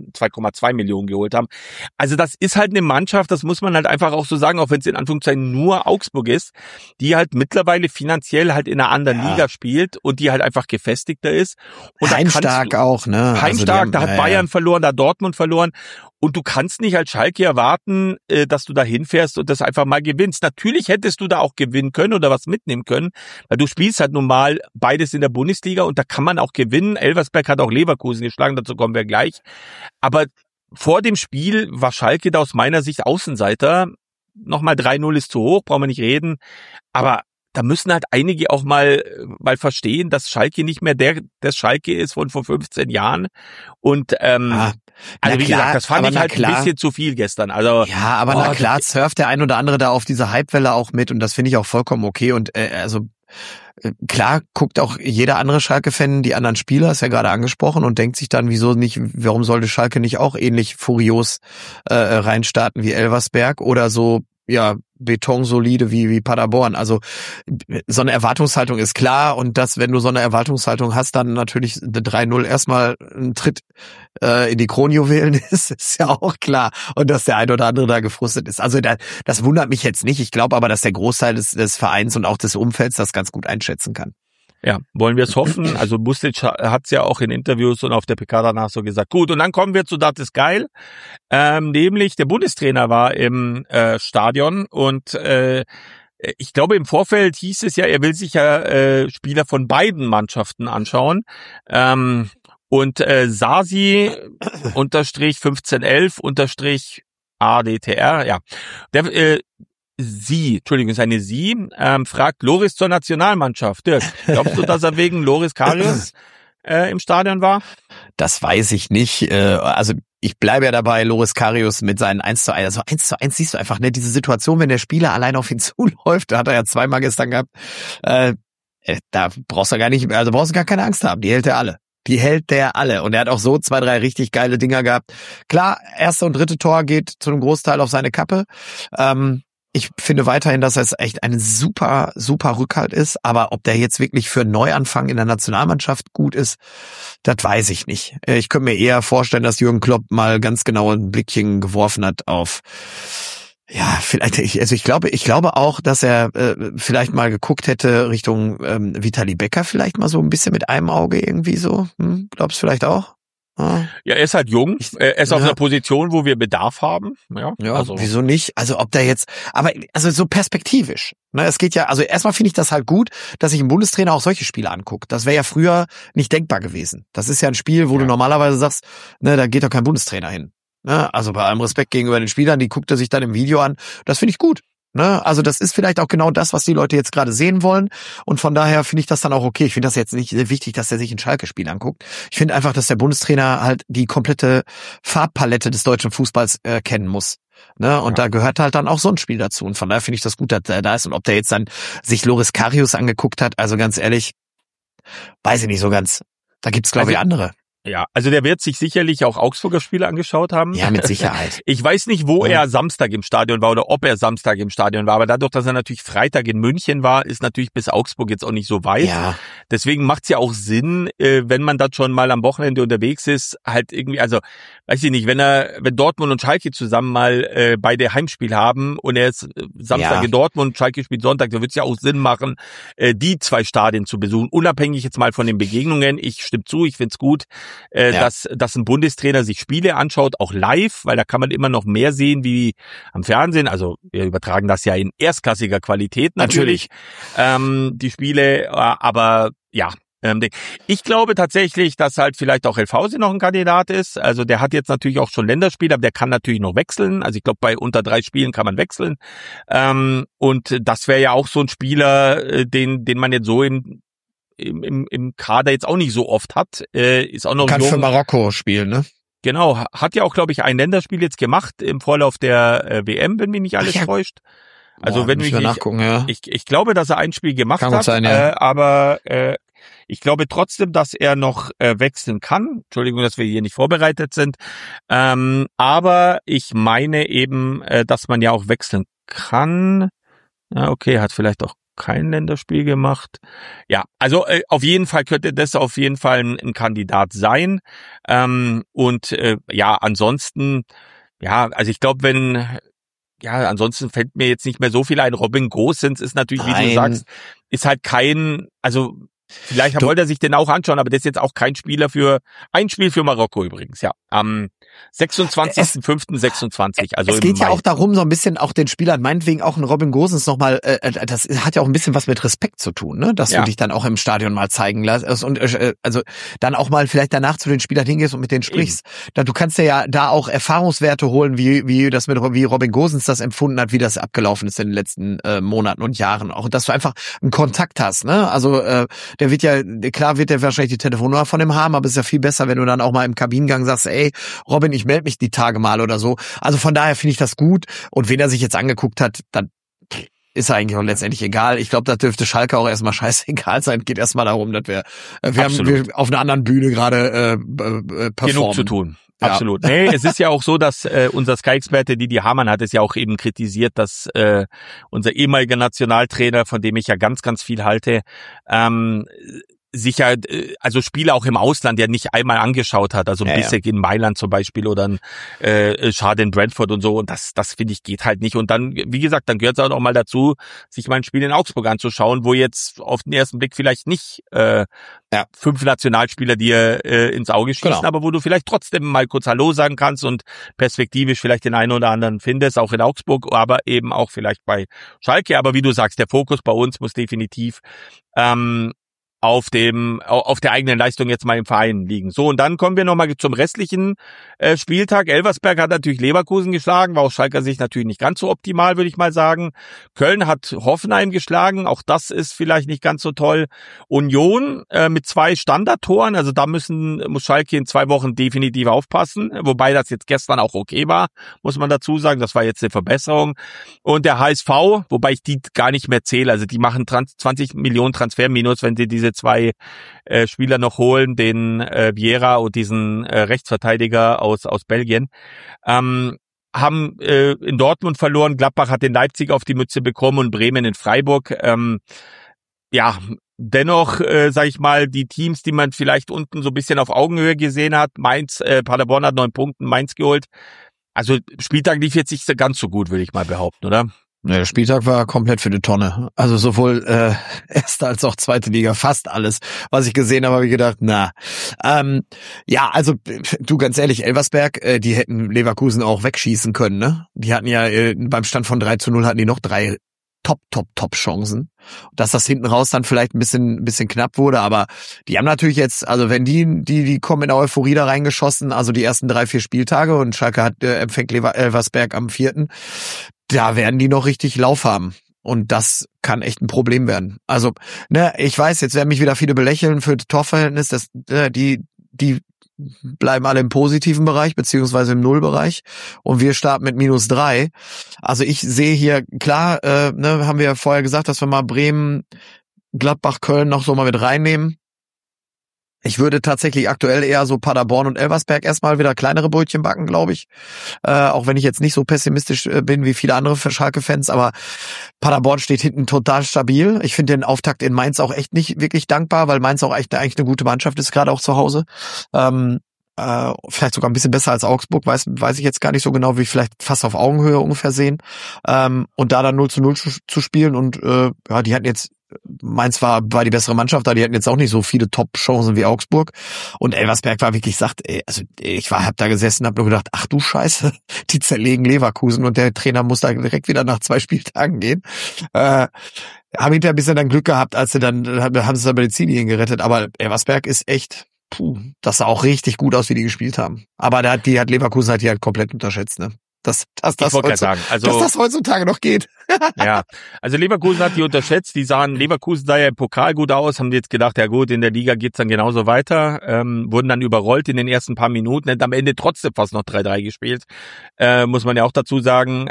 Speaker 2: 2,2 Millionen geholt haben. Also das ist halt eine Mannschaft, das muss man halt einfach auch so sagen, auch wenn es in Anführungszeichen nur Augsburg ist, die halt mittlerweile finanziell halt in einer anderen Liga spielt und die halt einfach gefestigter ist. Und
Speaker 3: heimstark auch, ne?
Speaker 2: Heimstark, da hat Bayern verloren, da hat Dortmund verloren. Und du kannst nicht als Schalke erwarten, dass du da hinfährst und das einfach mal gewinnst. Natürlich hättest du da auch gewinnen können oder was mitnehmen können, weil du spielst halt nun mal beides in der Bundesliga, und da kann man auch gewinnen. Elversberg hat auch Leverkusen geschlagen, dazu kommen wir gleich. Aber vor dem Spiel war Schalke da aus meiner Sicht Außenseiter. Nochmal 3-0 ist zu hoch, brauchen wir nicht reden. Aber da müssen halt einige auch mal verstehen, dass Schalke nicht mehr der Schalke ist von vor 15 Jahren. Und also wie gesagt, das fand ich halt ein bisschen zu viel gestern. Also
Speaker 3: ja, aber na klar, surft der ein oder andere da auf diese Hypewelle auch mit, und das finde ich auch vollkommen okay. Und klar guckt auch jeder andere Schalke-Fan die anderen Spieler, ist ja gerade angesprochen, und denkt sich dann, warum sollte Schalke nicht auch ähnlich furios reinstarten wie Elversberg oder so, ja, betonsolide wie Paderborn. Also so eine Erwartungshaltung ist klar, und wenn du so eine Erwartungshaltung hast, dann natürlich eine 3-0 erstmal ein Tritt in die Kronjuwelen ist ja auch klar, und dass der ein oder andere da gefrustet ist. Also das wundert mich jetzt nicht. Ich glaube aber, dass der Großteil des Vereins und auch des Umfelds das ganz gut einschätzen kann.
Speaker 2: Ja, wollen wir es hoffen. Also Bustic hat's ja auch in Interviews und auf der PK danach so gesagt. Gut, und dann kommen wir zu Das ist geil. Nämlich der Bundestrainer war im Stadion und ich glaube, im Vorfeld hieß es ja, er will sich ja Spieler von beiden Mannschaften anschauen. Und Sasi unterstrich 1511 unterstrich ADTR, ja. Seine Sie fragt Loris zur Nationalmannschaft. Dirk, glaubst du, dass er wegen Loris Karius im Stadion war?
Speaker 3: Das weiß ich nicht. Also ich bleibe ja dabei, Loris Karius mit seinen 1:1. Also 1:1 siehst du einfach, ne, diese Situation, wenn der Spieler allein auf ihn zuläuft, da hat er ja zweimal gestern gehabt, da brauchst du gar keine Angst haben, die hält er alle. Und er hat auch so 2, 3 richtig geile Dinger gehabt. Klar, erste und dritte Tor geht zu einem Großteil auf seine Kappe. Ich finde weiterhin, dass es echt ein super, super Rückhalt ist. Aber ob der jetzt wirklich für einen Neuanfang in der Nationalmannschaft gut ist, das weiß ich nicht. Ich könnte mir eher vorstellen, dass Jürgen Klopp mal ganz genau ein Blickchen geworfen hat auf, ja, vielleicht, ich glaube auch, dass er vielleicht mal geguckt hätte Richtung Vitali Becker vielleicht mal so ein bisschen mit einem Auge irgendwie so. Glaubst du vielleicht auch?
Speaker 2: Ja, er ist halt jung. Er ist auf einer Position, wo wir Bedarf haben. Ja,
Speaker 3: also wieso nicht? Also ob der jetzt, aber also so perspektivisch. Ne, es geht ja, also erstmal finde ich das halt gut, dass sich ein Bundestrainer auch solche Spiele anguckt. Das wäre ja früher nicht denkbar gewesen. Das ist ja ein Spiel, wo du normalerweise sagst, ne, da geht doch kein Bundestrainer hin. Ne, also bei allem Respekt gegenüber den Spielern, die guckt er sich dann im Video an. Das finde ich gut. Ne, also das ist vielleicht auch genau das, was die Leute jetzt gerade sehen wollen. Und von daher finde ich das dann auch okay. Ich finde das jetzt nicht wichtig, dass er sich ein Schalke-Spiel anguckt. Ich finde einfach, dass der Bundestrainer halt die komplette Farbpalette des deutschen Fußballs kennen muss. Ne, und da gehört halt dann auch so ein Spiel dazu. Und von daher finde ich das gut, dass er da ist. Und ob der jetzt dann sich Loris Karius angeguckt hat, also ganz ehrlich, weiß ich nicht so ganz. Da gibt's, glaube ich, andere.
Speaker 2: Ja, also der wird sich sicherlich auch Augsburger Spiele angeschaut haben.
Speaker 3: Ja, mit Sicherheit.
Speaker 2: Ich weiß nicht, wo er Samstag im Stadion war oder ob er Samstag im Stadion war, aber dadurch, dass er natürlich Freitag in München war, ist natürlich bis Augsburg jetzt auch nicht so weit. Ja. Deswegen macht's ja auch Sinn, wenn man dann schon mal am Wochenende unterwegs ist, halt irgendwie, also weiß ich nicht, wenn Dortmund und Schalke zusammen mal beide Heimspiel haben und er ist Samstag in Dortmund, Schalke spielt Sonntag, dann wird's ja auch Sinn machen, die 2 Stadien zu besuchen, unabhängig jetzt mal von den Begegnungen. Ich stimme zu, ich find's gut, dass ein Bundestrainer sich Spiele anschaut, auch live, weil da kann man immer noch mehr sehen wie am Fernsehen. Also wir übertragen das ja in erstklassiger Qualität natürlich. Die Spiele, aber ja. Ich glaube tatsächlich, dass halt vielleicht auch Elfhausen noch ein Kandidat ist. Also der hat jetzt natürlich auch schon Länderspiele, aber der kann natürlich noch wechseln. Also ich glaube, bei unter 3 Spielen kann man wechseln. Und das wäre ja auch so ein Spieler, den man jetzt so im Kader jetzt auch nicht so oft hat, ist auch noch
Speaker 3: kann
Speaker 2: jung.
Speaker 3: Für Marokko spielen, ne?
Speaker 2: Genau, hat ja auch, glaube ich, ein Länderspiel jetzt gemacht im Vorlauf der WM, wenn mich nicht alles täuscht. Also wenn mich nicht, ich glaube, dass er ein Spiel gemacht hat, sein, aber ich glaube trotzdem, dass er noch wechseln kann. Entschuldigung, dass wir hier nicht vorbereitet sind. Aber ich meine eben, dass man ja auch wechseln kann. Ja, okay, hat vielleicht auch kein Länderspiel gemacht. Ja, also auf jeden Fall könnte das auf jeden Fall ein Kandidat sein. Ansonsten, also ich glaube, ansonsten fällt mir jetzt nicht mehr so viel ein. Robin Gosens ist natürlich, wie du sagst, ist halt kein, also vielleicht wollte er sich den auch anschauen, aber das ist jetzt auch kein Spieler ein Spiel für Marokko übrigens, ja. Am 26.05.26. Also
Speaker 3: es geht ja auch darum, so ein bisschen auch den Spielern, meinetwegen auch ein Robin Gosens nochmal, das hat ja auch ein bisschen was mit Respekt zu tun, ne? Dass du dich dann auch im Stadion mal zeigen lässt und also dann auch mal vielleicht danach zu den Spielern hingehst und mit denen sprichst. Du kannst ja da auch Erfahrungswerte holen, wie Robin Gosens das empfunden hat, wie das abgelaufen ist in den letzten Monaten und Jahren. Auch, dass du einfach einen Kontakt hast, ne? Also der wird wahrscheinlich die Telefonnummer von dem haben, aber es ist ja viel besser, wenn du dann auch mal im Kabinengang sagst, ey, Robin, ich melde mich die Tage mal oder so. Also von daher finde ich das gut. Und wen er sich jetzt angeguckt hat, dann ist er eigentlich auch letztendlich egal. Ich glaube, da dürfte Schalke auch erstmal scheißegal sein. Geht erstmal darum, dass wir haben auf einer anderen Bühne gerade performen.
Speaker 2: Genug zu tun. Ja. Absolut. Nee, es ist ja auch so, dass unser Sky-Experte Didi Hamann hat es ja auch eben kritisiert, dass unser ehemaliger Nationaltrainer, von dem ich ja ganz, ganz viel halte, sicher, also Spiele auch im Ausland ja nicht einmal angeschaut hat, also ein Bissek in Mailand zum Beispiel oder ein Schade in Brentford und so, und das finde ich geht halt nicht. Und dann, wie gesagt, dann gehört es auch noch mal dazu, sich mal ein Spiel in Augsburg anzuschauen, wo jetzt auf den ersten Blick vielleicht nicht 5 Nationalspieler dir ins Auge schießen, aber wo du vielleicht trotzdem mal kurz Hallo sagen kannst und perspektivisch vielleicht den einen oder anderen findest, auch in Augsburg, aber eben auch vielleicht bei Schalke. Aber wie du sagst, der Fokus bei uns muss definitiv auf der eigenen Leistung jetzt mal im Verein liegen. So, und dann kommen wir nochmal zum restlichen Spieltag. Elversberg hat natürlich Leverkusen geschlagen, war aus Schalker Sicht natürlich nicht ganz so optimal, würde ich mal sagen. Köln hat Hoffenheim geschlagen, auch das ist vielleicht nicht ganz so toll. Union mit 2 Standardtoren, also da muss Schalke in 2 Wochen definitiv aufpassen, wobei das jetzt gestern auch okay war, muss man dazu sagen, das war jetzt eine Verbesserung. Und der HSV, wobei ich die gar nicht mehr zähle, also die machen 20 Millionen Transferminus, wenn sie diese 2 Spieler noch holen, den Vieira und diesen Rechtsverteidiger aus Belgien, haben in Dortmund verloren, Gladbach hat in Leipzig auf die Mütze bekommen und Bremen in Freiburg. Dennoch, sag ich mal, die Teams, die man vielleicht unten so ein bisschen auf Augenhöhe gesehen hat, Paderborn hat 9 Punkte, Mainz geholt. Also Spieltag lief jetzt nicht ganz so gut, würde ich mal behaupten, oder?
Speaker 3: Der Spieltag war komplett für die Tonne. Also sowohl erste als auch zweite Liga, fast alles, was ich gesehen habe, habe ich gedacht, also du, ganz ehrlich, Elversberg, die hätten Leverkusen auch wegschießen können, ne? Die hatten ja beim Stand von 3-0 hatten die noch 3 Top Chancen. Dass das hinten raus dann vielleicht ein bisschen knapp wurde, aber die haben natürlich jetzt, also wenn die kommen in der Euphorie da reingeschossen, also die ersten 3-4 Spieltage, und Schalke empfängt Elversberg am 4., da werden die noch richtig Lauf haben. Und das kann echt ein Problem werden. Also, ich weiß, jetzt werden mich wieder viele belächeln für das Torverhältnis, die bleiben alle im positiven Bereich, beziehungsweise im Nullbereich. Und wir starten mit -3. Also ich sehe hier, klar, haben wir ja vorher gesagt, dass wir mal Bremen, Gladbach, Köln noch so mal mit reinnehmen. Ich würde tatsächlich aktuell eher so Paderborn und Elversberg erstmal wieder kleinere Brötchen backen, glaube ich. Auch wenn ich jetzt nicht so pessimistisch bin wie viele andere Schalke-Fans, aber Paderborn steht hinten total stabil. Ich finde den Auftakt in Mainz auch echt nicht wirklich dankbar, weil Mainz auch eigentlich eine gute Mannschaft ist, gerade auch zu Hause. Vielleicht sogar ein bisschen besser als Augsburg, weiß ich jetzt gar nicht so genau, wie vielleicht fast auf Augenhöhe ungefähr sehen. Und da dann 0-0 zu spielen und die hatten jetzt, Mainz war die bessere Mannschaft, da die hatten jetzt auch nicht so viele Top-Chancen wie Augsburg. Und Elversberg war wirklich hab da gesessen und hab nur gedacht, ach du Scheiße, die zerlegen Leverkusen und der Trainer muss da direkt wieder nach 2 Spieltagen gehen. Haben hinterher ein bisschen dann Glück gehabt, haben sie dann bei den Ziellinien gerettet, aber Elversberg ist echt, das sah auch richtig gut aus, wie die gespielt haben. Aber die hat Leverkusen halt komplett unterschätzt, ne? Dass das heutzutage noch geht.
Speaker 2: Ja, also Leverkusen hat die unterschätzt. Leverkusen sah ja im Pokal gut aus, haben jetzt gedacht, ja gut, in der Liga geht's dann genauso weiter. Wurden dann überrollt in den ersten paar Minuten, hätten am Ende trotzdem fast noch 3-3 gespielt. Muss man ja auch dazu sagen.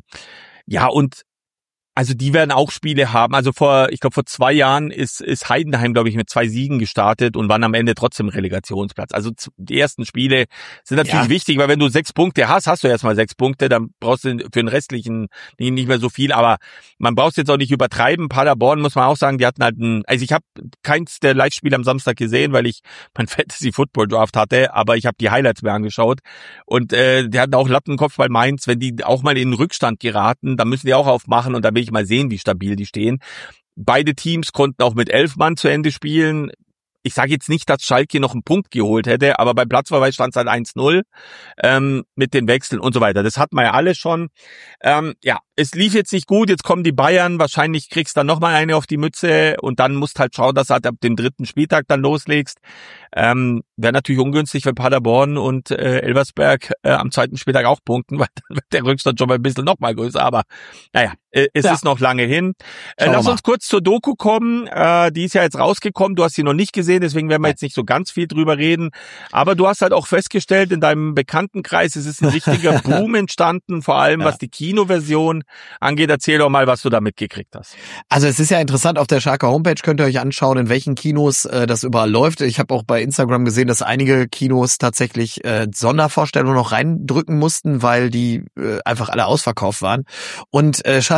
Speaker 2: Und also die werden auch Spiele haben. Also vor 2 Jahren ist Heidenheim, glaube ich, mit 2 Siegen gestartet und waren am Ende trotzdem Relegationsplatz. Also die ersten Spiele sind natürlich wichtig, weil wenn du 6 Punkte hast du erstmal 6 Punkte, dann brauchst du für den restlichen nicht mehr so viel. Aber man braucht es jetzt auch nicht übertreiben. Paderborn muss man auch sagen, die hatten halt also ich habe keins der Live-Spiele am Samstag gesehen, weil ich mein Fantasy-Football-Draft hatte, aber ich habe die Highlights mir angeschaut. Und die hatten auch Lattenkopf bei Mainz. Wenn die auch mal in den Rückstand geraten, dann müssen die auch aufmachen und da will ich mal sehen, wie stabil die stehen. Beide Teams konnten auch mit 11 Mann zu Ende spielen. Ich sage jetzt nicht, dass Schalke noch einen Punkt geholt hätte, aber beim Platzverweis stand es halt 1-0 mit den Wechseln und so weiter. Das hat man ja alles schon. Es lief jetzt nicht gut, jetzt kommen die Bayern, wahrscheinlich kriegst du dann nochmal eine auf die Mütze und dann musst halt schauen, dass du halt ab dem 3. Spieltag dann loslegst. Wäre natürlich ungünstig, wenn Paderborn und Elversberg am 2. Spieltag auch punkten, weil dann wird der Rückstand schon mal ein bisschen noch mal größer, aber es ist noch lange hin. Lass uns kurz zur Doku kommen, die ist ja jetzt rausgekommen, du hast sie noch nicht gesehen, deswegen werden wir jetzt nicht so ganz viel drüber reden, aber du hast halt auch festgestellt in deinem Bekanntenkreis, es ist ein richtiger Boom entstanden, vor allem was die Kinoversion angeht. Erzähl doch mal, was du da mitgekriegt hast.
Speaker 3: Also es ist ja interessant, auf der Schalker Homepage könnt ihr euch anschauen, in welchen Kinos das überall läuft. Ich habe auch bei Instagram gesehen, dass einige Kinos tatsächlich Sondervorstellungen noch reindrücken mussten, weil die einfach alle ausverkauft waren. Und Schalke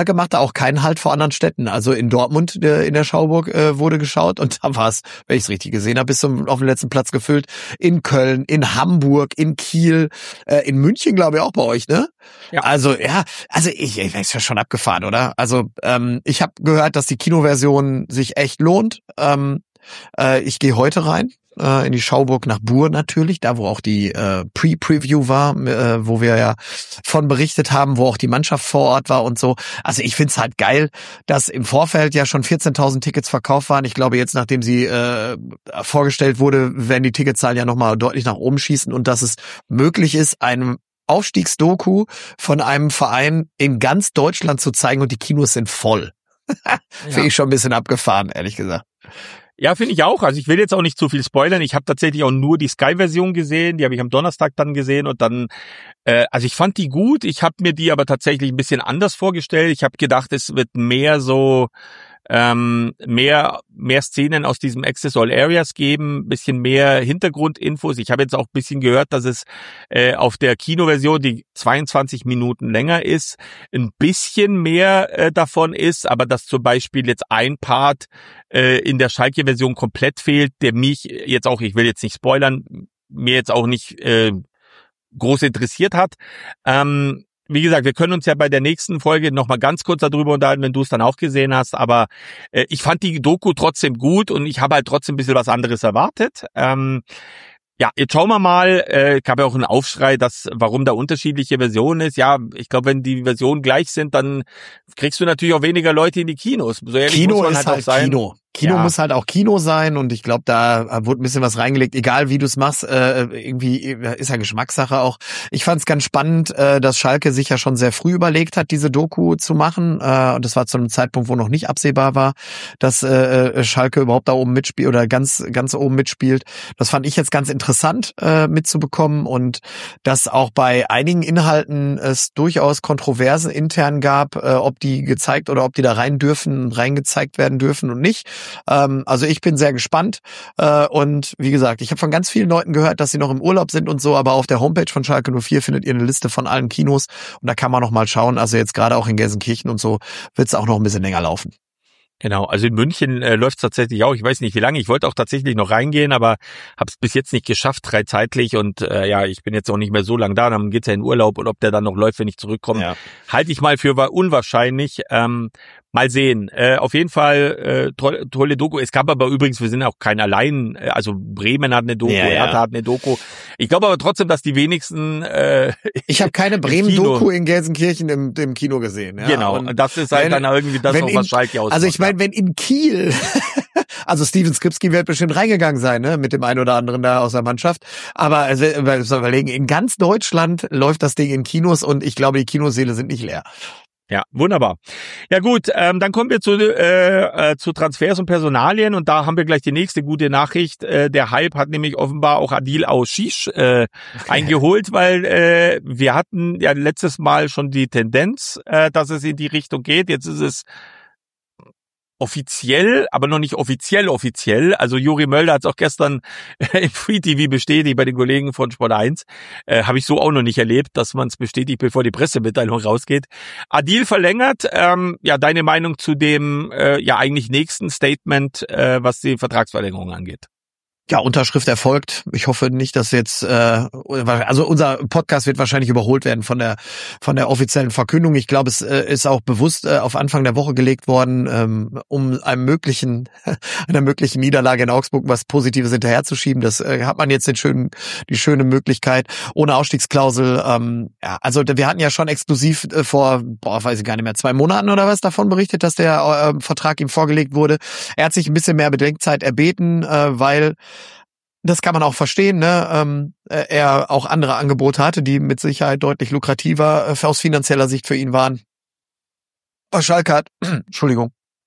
Speaker 3: Schalke machte auch keinen Halt vor anderen Städten. Also in Dortmund in der Schauburg wurde geschaut und da war es, wenn ich es richtig gesehen habe, bis auf den letzten Platz gefüllt. In Köln, in Hamburg, in Kiel, in München, glaube ich auch bei euch, ne?
Speaker 2: Ja.
Speaker 3: Also ich ist ja schon abgefahren, oder? Also ich habe gehört, dass die Kinoversion sich echt lohnt. Ich gehe heute rein. In die Schauburg nach Buhr natürlich, da wo auch die Pre-Preview war, wo wir ja von berichtet haben, wo auch die Mannschaft vor Ort war und so. Also ich find's halt geil, dass im Vorfeld ja schon 14.000 Tickets verkauft waren. Ich glaube jetzt, nachdem sie vorgestellt wurde, werden die Ticketzahlen ja nochmal deutlich nach oben schießen und dass es möglich ist, einem Aufstiegsdoku von einem Verein in ganz Deutschland zu zeigen und die Kinos sind voll. Finde ich schon ein bisschen abgefahren, ehrlich gesagt.
Speaker 2: Ja, finde ich auch. Also ich will jetzt auch nicht zu viel spoilern. Ich habe tatsächlich auch nur die Sky-Version gesehen. Die habe ich am Donnerstag dann gesehen und dann, also ich fand die gut. Ich habe mir die aber tatsächlich ein bisschen anders vorgestellt. Ich habe gedacht, es wird mehr so mehr Szenen aus diesem Access All Areas geben, bisschen mehr Hintergrundinfos. Ich habe jetzt auch ein bisschen gehört, dass es auf der Kinoversion, die 22 Minuten länger ist, ein bisschen mehr davon ist, aber dass zum Beispiel jetzt ein Part in der Schalke-Version komplett fehlt, der mich jetzt auch, ich will jetzt nicht spoilern, mir jetzt auch nicht groß interessiert hat. Wie gesagt, wir können uns ja bei der nächsten Folge nochmal ganz kurz darüber unterhalten, wenn du es dann auch gesehen hast. Aber ich fand die Doku trotzdem gut und ich habe halt trotzdem ein bisschen was anderes erwartet. Ja, jetzt schauen wir mal. Gab ja auch einen Aufschrei, warum da unterschiedliche Versionen ist. Ja, ich glaube, wenn die Versionen gleich sind, dann kriegst du natürlich auch weniger Leute in die Kinos. So ehrlich
Speaker 3: Kino
Speaker 2: muss man
Speaker 3: ist
Speaker 2: halt auch sein.
Speaker 3: Kino muss halt auch Kino sein und ich glaube, da wurde ein bisschen was reingelegt, egal wie du es machst, irgendwie ist ja Geschmackssache auch. Ich fand es ganz spannend, dass Schalke sich ja schon sehr früh überlegt hat, diese Doku zu machen und das war zu einem Zeitpunkt, wo noch nicht absehbar war, dass Schalke überhaupt da oben mitspielt oder ganz oben mitspielt. Das fand ich jetzt ganz interessant mitzubekommen und dass auch bei einigen Inhalten es durchaus Kontroversen intern gab, ob die gezeigt oder ob die da reingezeigt werden dürfen und nicht. Also ich bin sehr gespannt und wie gesagt, ich habe von ganz vielen Leuten gehört, dass sie noch im Urlaub sind und so, aber auf der Homepage von Schalke 04 findet ihr eine Liste von allen Kinos und da kann man noch mal schauen, also jetzt gerade auch in Gelsenkirchen und so wird es auch noch ein bisschen länger laufen.
Speaker 2: Genau, also in München läuft es tatsächlich auch, ich weiß nicht wie lange, ich wollte auch tatsächlich noch reingehen, aber habe es bis jetzt nicht geschafft, zeitlich und ja, ich bin jetzt auch nicht mehr so lang da, dann geht's ja in Urlaub und ob der dann noch läuft, wenn ich zurückkomme, halte ich mal für unwahrscheinlich. Mal sehen. Auf jeden Fall tolle Doku. Es gab aber übrigens, wir sind auch kein allein, also Bremen hat eine Doku, Hertha hat eine Doku. Ich glaube aber trotzdem, dass die wenigsten
Speaker 3: ich habe keine Bremen-Doku in Gelsenkirchen im Kino gesehen. Ja.
Speaker 2: Genau, und das ist halt dann irgendwie das, was Schalke ausmacht.
Speaker 3: Also ich meine, wenn in Kiel, also Steven Skripski wird bestimmt reingegangen sein, ne, mit dem einen oder anderen da aus der Mannschaft, aber also, überlegen, in ganz Deutschland läuft das Ding in Kinos und ich glaube, die Kinosäle sind nicht leer.
Speaker 2: Ja, wunderbar. Ja gut, dann kommen wir zu Transfers und Personalien und da haben wir gleich die nächste gute Nachricht. Der Hype hat nämlich offenbar auch Adil Aouchiche eingeholt, weil wir hatten ja letztes Mal schon die Tendenz, dass es in die Richtung geht. Jetzt ist es offiziell, aber noch nicht offiziell. Also Juri Mölder hat es auch gestern im Free TV bestätigt bei den Kollegen von Sport 1. Habe ich so auch noch nicht erlebt, dass man es bestätigt, bevor die Pressemitteilung rausgeht. Adil verlängert. Ja, deine Meinung zu dem ja eigentlich nächsten Statement, was die Vertragsverlängerung angeht?
Speaker 3: Ja, Unterschrift erfolgt. Ich hoffe nicht, dass jetzt, also unser Podcast wird wahrscheinlich überholt werden von der offiziellen Verkündung. Ich glaube, es ist auch bewusst auf Anfang der Woche gelegt worden, um einer möglichen Niederlage in Augsburg was Positives hinterherzuschieben. Das hat man jetzt die schöne Möglichkeit ohne Ausstiegsklausel. Ja, also wir hatten ja schon exklusiv vor, weiß ich gar nicht mehr, 2 Monaten oder was davon berichtet, dass der Vertrag ihm vorgelegt wurde. Er hat sich ein bisschen mehr Bedenkzeit erbeten, weil das kann man auch verstehen, ne? Er auch andere Angebote hatte, die mit Sicherheit deutlich lukrativer aus finanzieller Sicht für ihn waren. Schalke hat, Entschuldigung,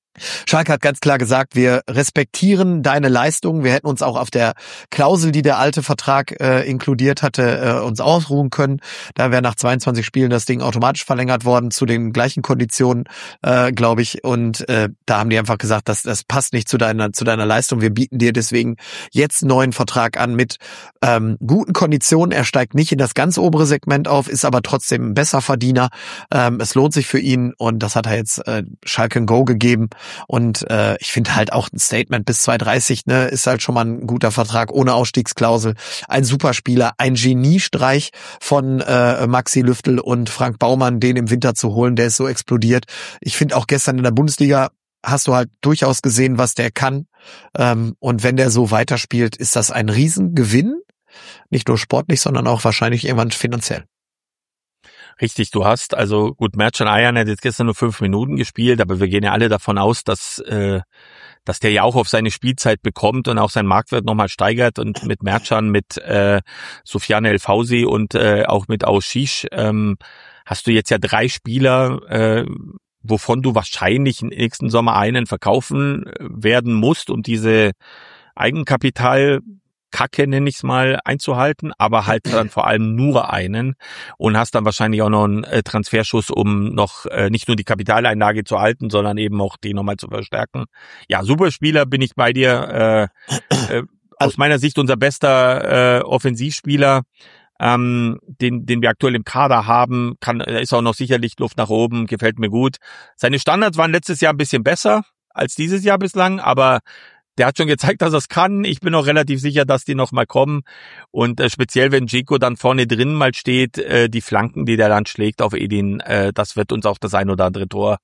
Speaker 3: Schalke hat ganz klar gesagt, wir respektieren deine Leistung. Wir hätten uns auch auf der Klausel, die der alte Vertrag inkludiert hatte, uns ausruhen können. Da wäre nach 22 Spielen das Ding automatisch verlängert worden zu den gleichen Konditionen, glaube ich. Und da haben die einfach gesagt, das passt nicht zu deiner Leistung. Wir bieten dir deswegen jetzt einen neuen Vertrag an mit guten Konditionen. Er steigt nicht in das ganz obere Segment auf, ist aber trotzdem ein Besserverdiener. Es lohnt sich für ihn und das hat er jetzt Schalke ein Go gegeben. Und ich finde halt auch ein Statement bis 2030, ne, ist halt schon mal ein guter Vertrag ohne Ausstiegsklausel. Ein Superspieler, ein Geniestreich von Maxi Lüftl und Frank Baumann, den im Winter zu holen, der ist so explodiert. Ich finde auch gestern in der Bundesliga hast du halt durchaus gesehen, was der kann. Und wenn der so weiterspielt, ist das ein Riesengewinn. Nicht nur sportlich, sondern auch wahrscheinlich irgendwann finanziell.
Speaker 2: Richtig, du hast, also gut, Mertcan Ayhan hat jetzt gestern nur 5 Minuten gespielt, aber wir gehen ja alle davon aus, dass der ja auch auf seine Spielzeit bekommt und auch seinen Marktwert nochmal steigert und mit Mertcan, mit Soufiane El Fauzi und auch mit Aouchiche hast du jetzt ja 3 Spieler, wovon du wahrscheinlich im nächsten Sommer einen verkaufen werden musst, um diese Eigenkapital Kacke, nenne ich es mal, einzuhalten, aber halt dann vor allem nur einen und hast dann wahrscheinlich auch noch einen Transferschuss, um noch nicht nur die Kapitaleinlage zu halten, sondern eben auch die nochmal zu verstärken. Ja, super Spieler, bin ich bei dir. Aus meiner Sicht unser bester Offensivspieler, den wir aktuell im Kader haben, ist auch noch sicherlich Luft nach oben, gefällt mir gut. Seine Standards waren letztes Jahr ein bisschen besser als dieses Jahr bislang, aber der hat schon gezeigt, dass er es kann. Ich bin auch relativ sicher, dass die noch mal kommen. Und speziell, wenn Dzeko dann vorne drin mal steht, die Flanken, die der dann schlägt auf Edin, das wird uns auch das ein oder andere Tor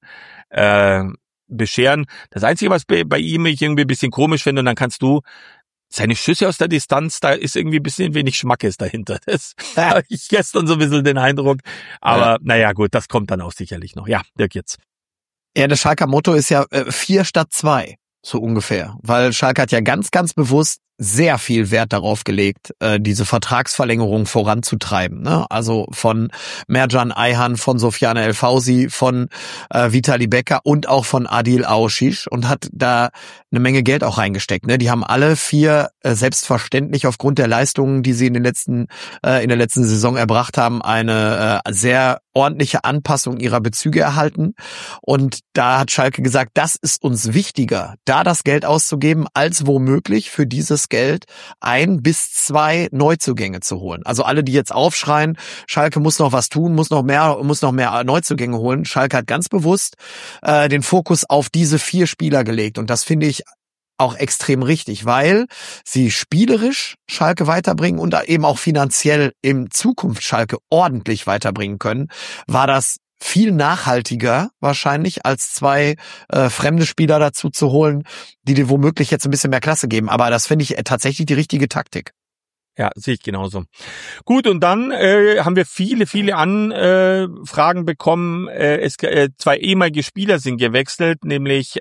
Speaker 2: bescheren. Das Einzige, was bei ihm ich irgendwie ein bisschen komisch finde, und dann kannst du seine Schüsse aus der Distanz, da ist irgendwie ein bisschen wenig Schmackes dahinter. Das habe ich gestern so ein bisschen den Eindruck. Aber naja, gut, das kommt dann auch sicherlich noch. Ja, Dirk jetzt.
Speaker 3: Ja, das Schalker Motto ist ja 4 statt 2. So ungefähr. Weil Schalke hat ja ganz, ganz bewusst sehr viel Wert darauf gelegt, diese Vertragsverlängerung voranzutreiben. Ne? Also von Mertcan Ayhan, von Soufiane El Fauzi, von Vitali Becker und auch von Adil Aouchiche und hat da eine Menge Geld auch reingesteckt. Ne? Die haben alle 4 selbstverständlich aufgrund der Leistungen, die sie in der letzten Saison erbracht haben, eine sehr ordentliche Anpassung ihrer Bezüge erhalten. Und da hat Schalke gesagt, das ist uns wichtiger, da das Geld auszugeben, als womöglich für dieses Geld 1 bis 2 Neuzugänge zu holen. Also alle, die jetzt aufschreien, Schalke muss noch was tun, muss noch mehr Neuzugänge holen. Schalke hat ganz bewusst den Fokus auf diese 4 Spieler gelegt. Und das finde ich auch extrem richtig, weil sie spielerisch Schalke weiterbringen und eben auch finanziell in Zukunft Schalke ordentlich weiterbringen können, war das viel nachhaltiger wahrscheinlich, als 2 fremde Spieler dazu zu holen, die dir womöglich jetzt ein bisschen mehr Klasse geben. Aber das finde ich tatsächlich die richtige Taktik.
Speaker 2: Ja, sehe ich genauso. Gut, und dann haben wir viele Anfragen bekommen. 2 ehemalige Spieler sind gewechselt, nämlich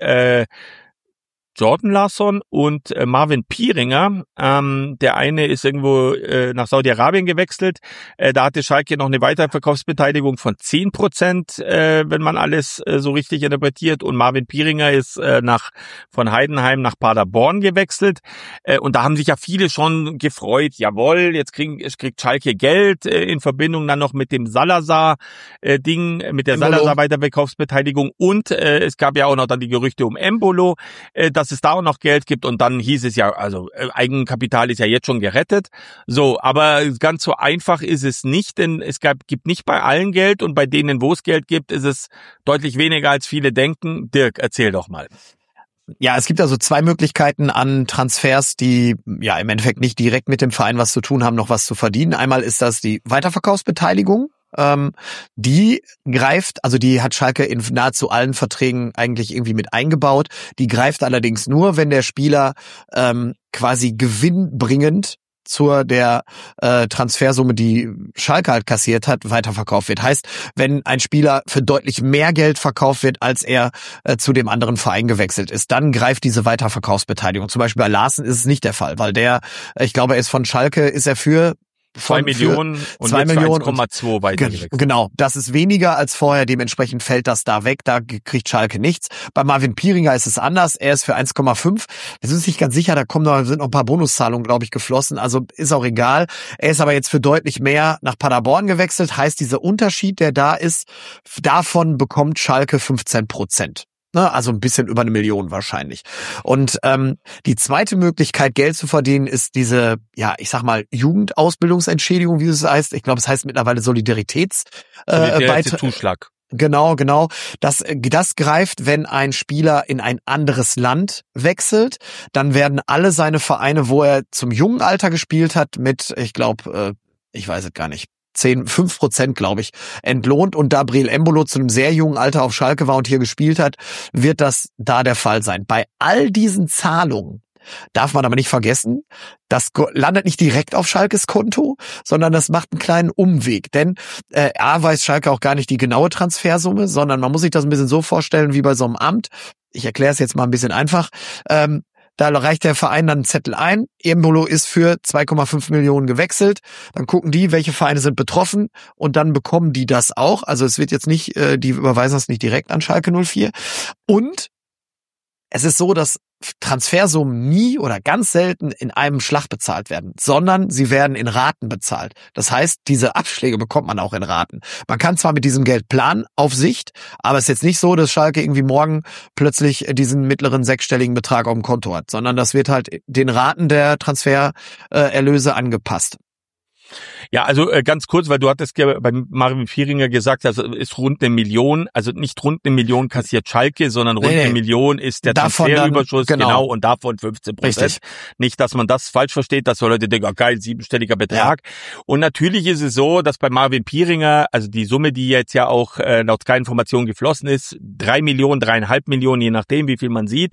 Speaker 2: Jordan Larsson und Marvin Pieringer. Der eine ist irgendwo nach Saudi-Arabien gewechselt. Da hatte Schalke noch eine weitere Verkaufsbeteiligung von 10%, wenn man alles so richtig interpretiert. Und Marvin Pieringer ist von Heidenheim nach Paderborn gewechselt. Und da haben sich ja viele schon gefreut. Jawohl, jetzt kriegt Schalke Geld in Verbindung dann noch mit dem Salazar-Ding, mit der Salazar-Weiterverkaufsbeteiligung. Und es gab ja auch noch dann die Gerüchte um Embolo, dass es da auch noch Geld gibt und dann hieß es ja, also Eigenkapital ist ja jetzt schon gerettet. So, aber ganz so einfach ist es nicht, denn es gibt nicht bei allen Geld und bei denen, wo es Geld gibt, ist es deutlich weniger, als viele denken. Dirk, erzähl doch mal.
Speaker 3: Ja, es gibt also 2 Möglichkeiten an Transfers, die ja im Endeffekt nicht direkt mit dem Verein was zu tun haben, noch was zu verdienen. Einmal ist das die Weiterverkaufsbeteiligung. Die greift, also die hat Schalke in nahezu allen Verträgen eigentlich irgendwie mit eingebaut. Die greift allerdings nur, wenn der Spieler quasi gewinnbringend zur der Transfersumme, die Schalke halt kassiert hat, weiterverkauft wird. Heißt, wenn ein Spieler für deutlich mehr Geld verkauft wird, als er zu dem anderen Verein gewechselt ist, dann greift diese Weiterverkaufsbeteiligung. Zum Beispiel bei Larsen ist es nicht der Fall, weil ich glaube, er ist von Schalke, ist er für
Speaker 2: 2 Millionen und
Speaker 3: 2
Speaker 2: jetzt
Speaker 3: Millionen
Speaker 2: 1,2 weitergewechselt.
Speaker 3: Genau, das ist weniger als vorher, dementsprechend fällt das da weg, da kriegt Schalke nichts. Bei Marvin Pieringer ist es anders, er ist für 1,5. Wir sind uns nicht ganz sicher, sind noch ein paar Bonuszahlungen, glaube ich, geflossen, also ist auch egal. Er ist aber jetzt für deutlich mehr nach Paderborn gewechselt, heißt dieser Unterschied, der da ist, davon bekommt Schalke 15%. Also ein bisschen über 1 Million wahrscheinlich. Und die zweite Möglichkeit, Geld zu verdienen, ist diese, ja, ich sag mal, Jugendausbildungsentschädigung, wie es heißt. Ich glaube, es heißt mittlerweile
Speaker 2: Solidaritätszuschlag.
Speaker 3: Genau. Das greift, wenn ein Spieler in ein anderes Land wechselt. Dann werden alle seine Vereine, wo er zum jungen Alter gespielt hat, mit, ich glaube, ich weiß es gar nicht, 5%, glaube ich, entlohnt, und da Breel Embolo zu einem sehr jungen Alter auf Schalke war und hier gespielt hat, wird das da der Fall sein. Bei all diesen Zahlungen darf man aber nicht vergessen, das landet nicht direkt auf Schalkes Konto, sondern das macht einen kleinen Umweg. Denn weiß Schalke auch gar nicht die genaue Transfersumme, sondern man muss sich das ein bisschen so vorstellen wie bei so einem Amt. Ich erkläre es jetzt mal ein bisschen einfach. Da reicht der Verein dann einen Zettel ein. Embolo ist für 2,5 Millionen gewechselt. Dann gucken die, welche Vereine sind betroffen, und dann bekommen die das auch. Also es wird jetzt nicht, die überweisen das nicht direkt an Schalke 04. Und es ist so, dass Transfersummen nie oder ganz selten in einem Schlag bezahlt werden, sondern sie werden in Raten bezahlt. Das heißt, diese Abschläge bekommt man auch in Raten. Man kann zwar mit diesem Geld planen auf Sicht, aber es ist jetzt nicht so, dass Schalke irgendwie morgen plötzlich diesen mittleren sechsstelligen Betrag auf dem Konto hat, sondern das wird halt den Raten der Transfererlöse angepasst.
Speaker 2: Ja, also ganz kurz, weil du hattest ja bei Marvin Pieringer gesagt, also ist rund 1 Million, also nicht rund 1 Million kassiert Schalke, sondern rund 1 Million ist der Transferüberschuss, genau, und davon 15%.
Speaker 3: Richtig.
Speaker 2: Nicht, dass man das falsch versteht, dass so Leute denken, oh geil, 7-stelliger Betrag. Ja. Und natürlich ist es so, dass bei Marvin Pieringer, also die Summe, die jetzt ja auch laut Sky Informationen geflossen ist, 3 Millionen, 3,5 Millionen, je nachdem, wie viel man sieht,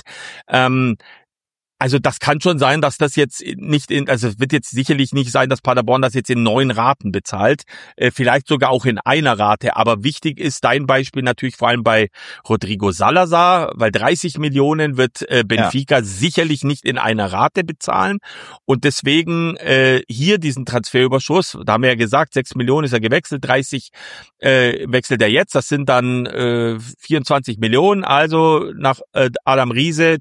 Speaker 2: also das kann schon sein, dass das jetzt also es wird jetzt sicherlich nicht sein, dass Paderborn das jetzt in 9 Raten bezahlt, vielleicht sogar auch in einer Rate, aber wichtig ist dein Beispiel natürlich vor allem bei Rodrigo Salazar, weil 30 Millionen wird Benfica sicherlich nicht in einer Rate bezahlen, und deswegen hier diesen Transferüberschuss, da haben wir ja gesagt, 6 Millionen ist er gewechselt, 30 wechselt er jetzt, das sind dann 24 Millionen, also nach Adam Riese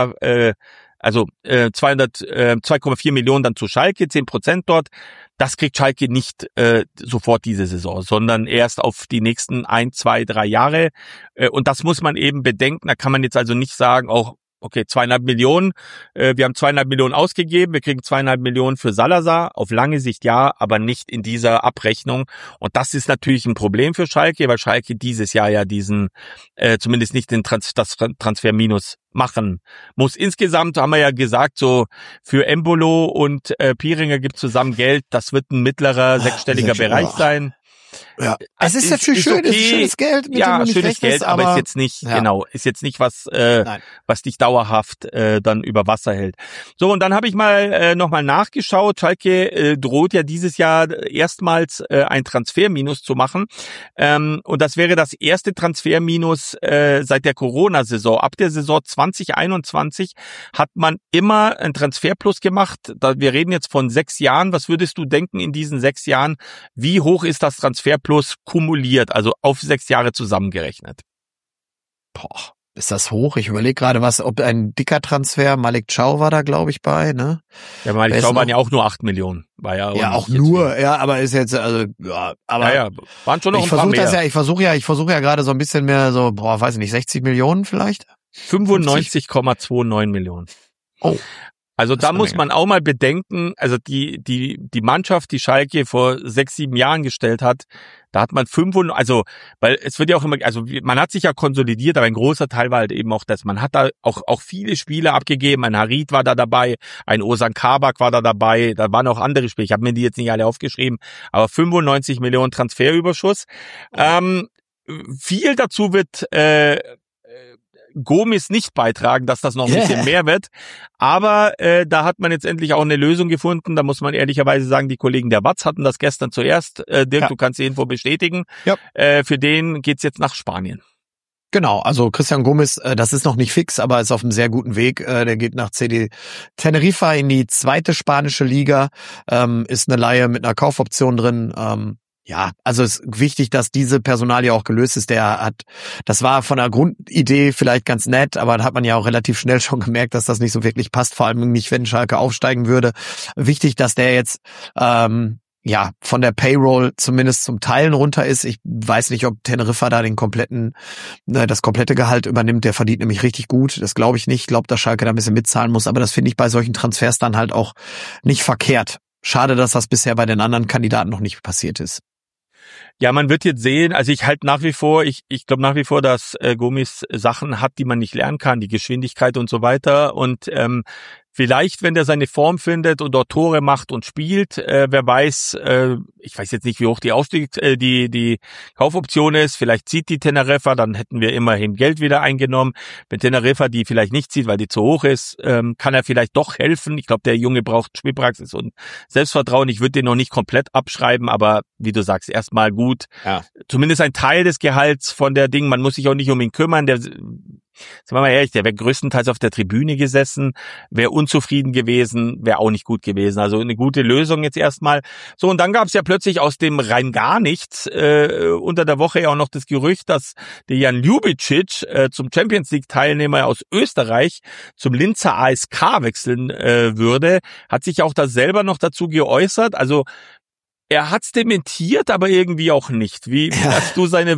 Speaker 2: 2,4 Millionen dann zu Schalke, 10% dort. Das kriegt Schalke nicht sofort diese Saison, sondern erst auf die nächsten 1, 2, 3 Jahre. Und das muss man eben bedenken. Da kann man jetzt also nicht sagen, auch okay, 2,5 Millionen. Wir haben 2,5 Millionen ausgegeben. Wir kriegen 2,5 Millionen für Salazar. Auf lange Sicht ja, aber nicht in dieser Abrechnung. Und das ist natürlich ein Problem für Schalke, weil Schalke dieses Jahr ja diesen, zumindest nicht das Transferminus machen muss. Insgesamt haben wir ja gesagt, so für Embolo und Pieringer gibt es zusammen Geld. Das wird ein mittlerer sechsstelliger Bereich sein.
Speaker 3: Ja, es ist natürlich schön, okay. Es ist schönes Geld, mit dem du nicht
Speaker 2: schönes
Speaker 3: rechnest,
Speaker 2: Geld, aber ist jetzt nicht, ist jetzt nicht was, was dich dauerhaft dann über Wasser hält. So, und dann habe ich mal nochmal nachgeschaut. Schalke droht ja dieses Jahr erstmals ein Transferminus zu machen. Und das wäre das erste Transferminus seit der Corona-Saison. Ab der Saison 2021 hat man immer ein Transferplus gemacht. Wir reden jetzt von 6 Jahren. Was würdest du denken in diesen 6 Jahren? Wie hoch ist das Transferplus kumuliert, also auf 6 Jahre zusammengerechnet?
Speaker 3: Boah, ist das hoch? Ich überlege gerade, ob ein dicker Transfer, Malik Chow war da, glaube ich, bei, ne?
Speaker 2: Ja, Malik Chow waren ja auch nur 8 Millionen. War ja auch
Speaker 3: nur, ja, aber ist jetzt, also, ja, aber.
Speaker 2: Ja, waren schon noch ein paar mehr.
Speaker 3: Ich versuche ja gerade so ein bisschen mehr so, weiß ich nicht, 60 Millionen vielleicht?
Speaker 2: 95,29 Millionen.
Speaker 3: Oh.
Speaker 2: Also da muss man auch mal bedenken, also die Mannschaft, die Schalke vor 6, 7 Jahren gestellt hat, da hat man weil es wird ja auch immer, also man hat sich ja konsolidiert, aber ein großer Teil war halt eben auch das, man hat da auch viele Spiele abgegeben, ein Harit war da dabei, ein Ozan Kabak war da dabei, da waren auch andere Spiele, ich habe mir die jetzt nicht alle aufgeschrieben, aber 95 Millionen Transferüberschuss. Viel dazu wird Gomis nicht beitragen, dass das noch ein bisschen mehr wird. Aber da hat man jetzt endlich auch eine Lösung gefunden. Da muss man ehrlicherweise sagen, die Kollegen der Watz hatten das gestern zuerst. Dirk, du kannst die Info bestätigen. Ja. Für den geht's jetzt nach Spanien.
Speaker 3: Genau, also Christian Gomis, das ist noch nicht fix, aber ist auf einem sehr guten Weg. Der geht nach CD Tenerife in die 2. spanische Liga, ist eine Leihe mit einer Kaufoption drin. Ja, also es ist wichtig, dass diese Personalie auch gelöst ist. Das war von der Grundidee vielleicht ganz nett, aber da hat man ja auch relativ schnell schon gemerkt, dass das nicht so wirklich passt, vor allem nicht, wenn Schalke aufsteigen würde. Wichtig, dass der jetzt von der Payroll zumindest zum Teilen runter ist. Ich weiß nicht, ob Teneriffa da das komplette Gehalt übernimmt. Der verdient nämlich richtig gut. Das glaube ich nicht. Ich glaube, dass Schalke da ein bisschen mitzahlen muss. Aber das finde ich bei solchen Transfers dann halt auch nicht verkehrt. Schade, dass das bisher bei den anderen Kandidaten noch nicht passiert ist.
Speaker 2: Ja, man wird jetzt sehen, also ich halte nach wie vor, ich glaube nach wie vor, dass Gomis Sachen hat, die man nicht lernen kann, die Geschwindigkeit und so weiter. Und vielleicht, wenn der seine Form findet und dort Tore macht und spielt, wer weiß, ich weiß jetzt nicht, wie hoch die Kaufoption ist, vielleicht zieht die Teneriffa, dann hätten wir immerhin Geld wieder eingenommen. Wenn Teneriffa die vielleicht nicht zieht, weil die zu hoch ist, kann er vielleicht doch helfen. Ich glaube, der Junge braucht Spielpraxis und Selbstvertrauen. Ich würde den noch nicht komplett abschreiben, aber wie du sagst, erstmal gut. Ja. Zumindest ein Teil des Gehalts von der Ding, man muss sich auch nicht um ihn kümmern, sagen wir mal ehrlich, der wäre größtenteils auf der Tribüne gesessen, wäre unzufrieden gewesen, wäre auch nicht gut gewesen. Also eine gute Lösung jetzt erstmal. So, und dann gab es ja plötzlich aus dem rein gar nichts unter der Woche ja auch noch das Gerücht, dass der Jan Ljubicic zum Champions League Teilnehmer aus Österreich zum Linzer ASK wechseln würde. Hat sich auch da selber noch dazu geäußert. Also er hat's dementiert, aber irgendwie auch nicht. Wie hast du seine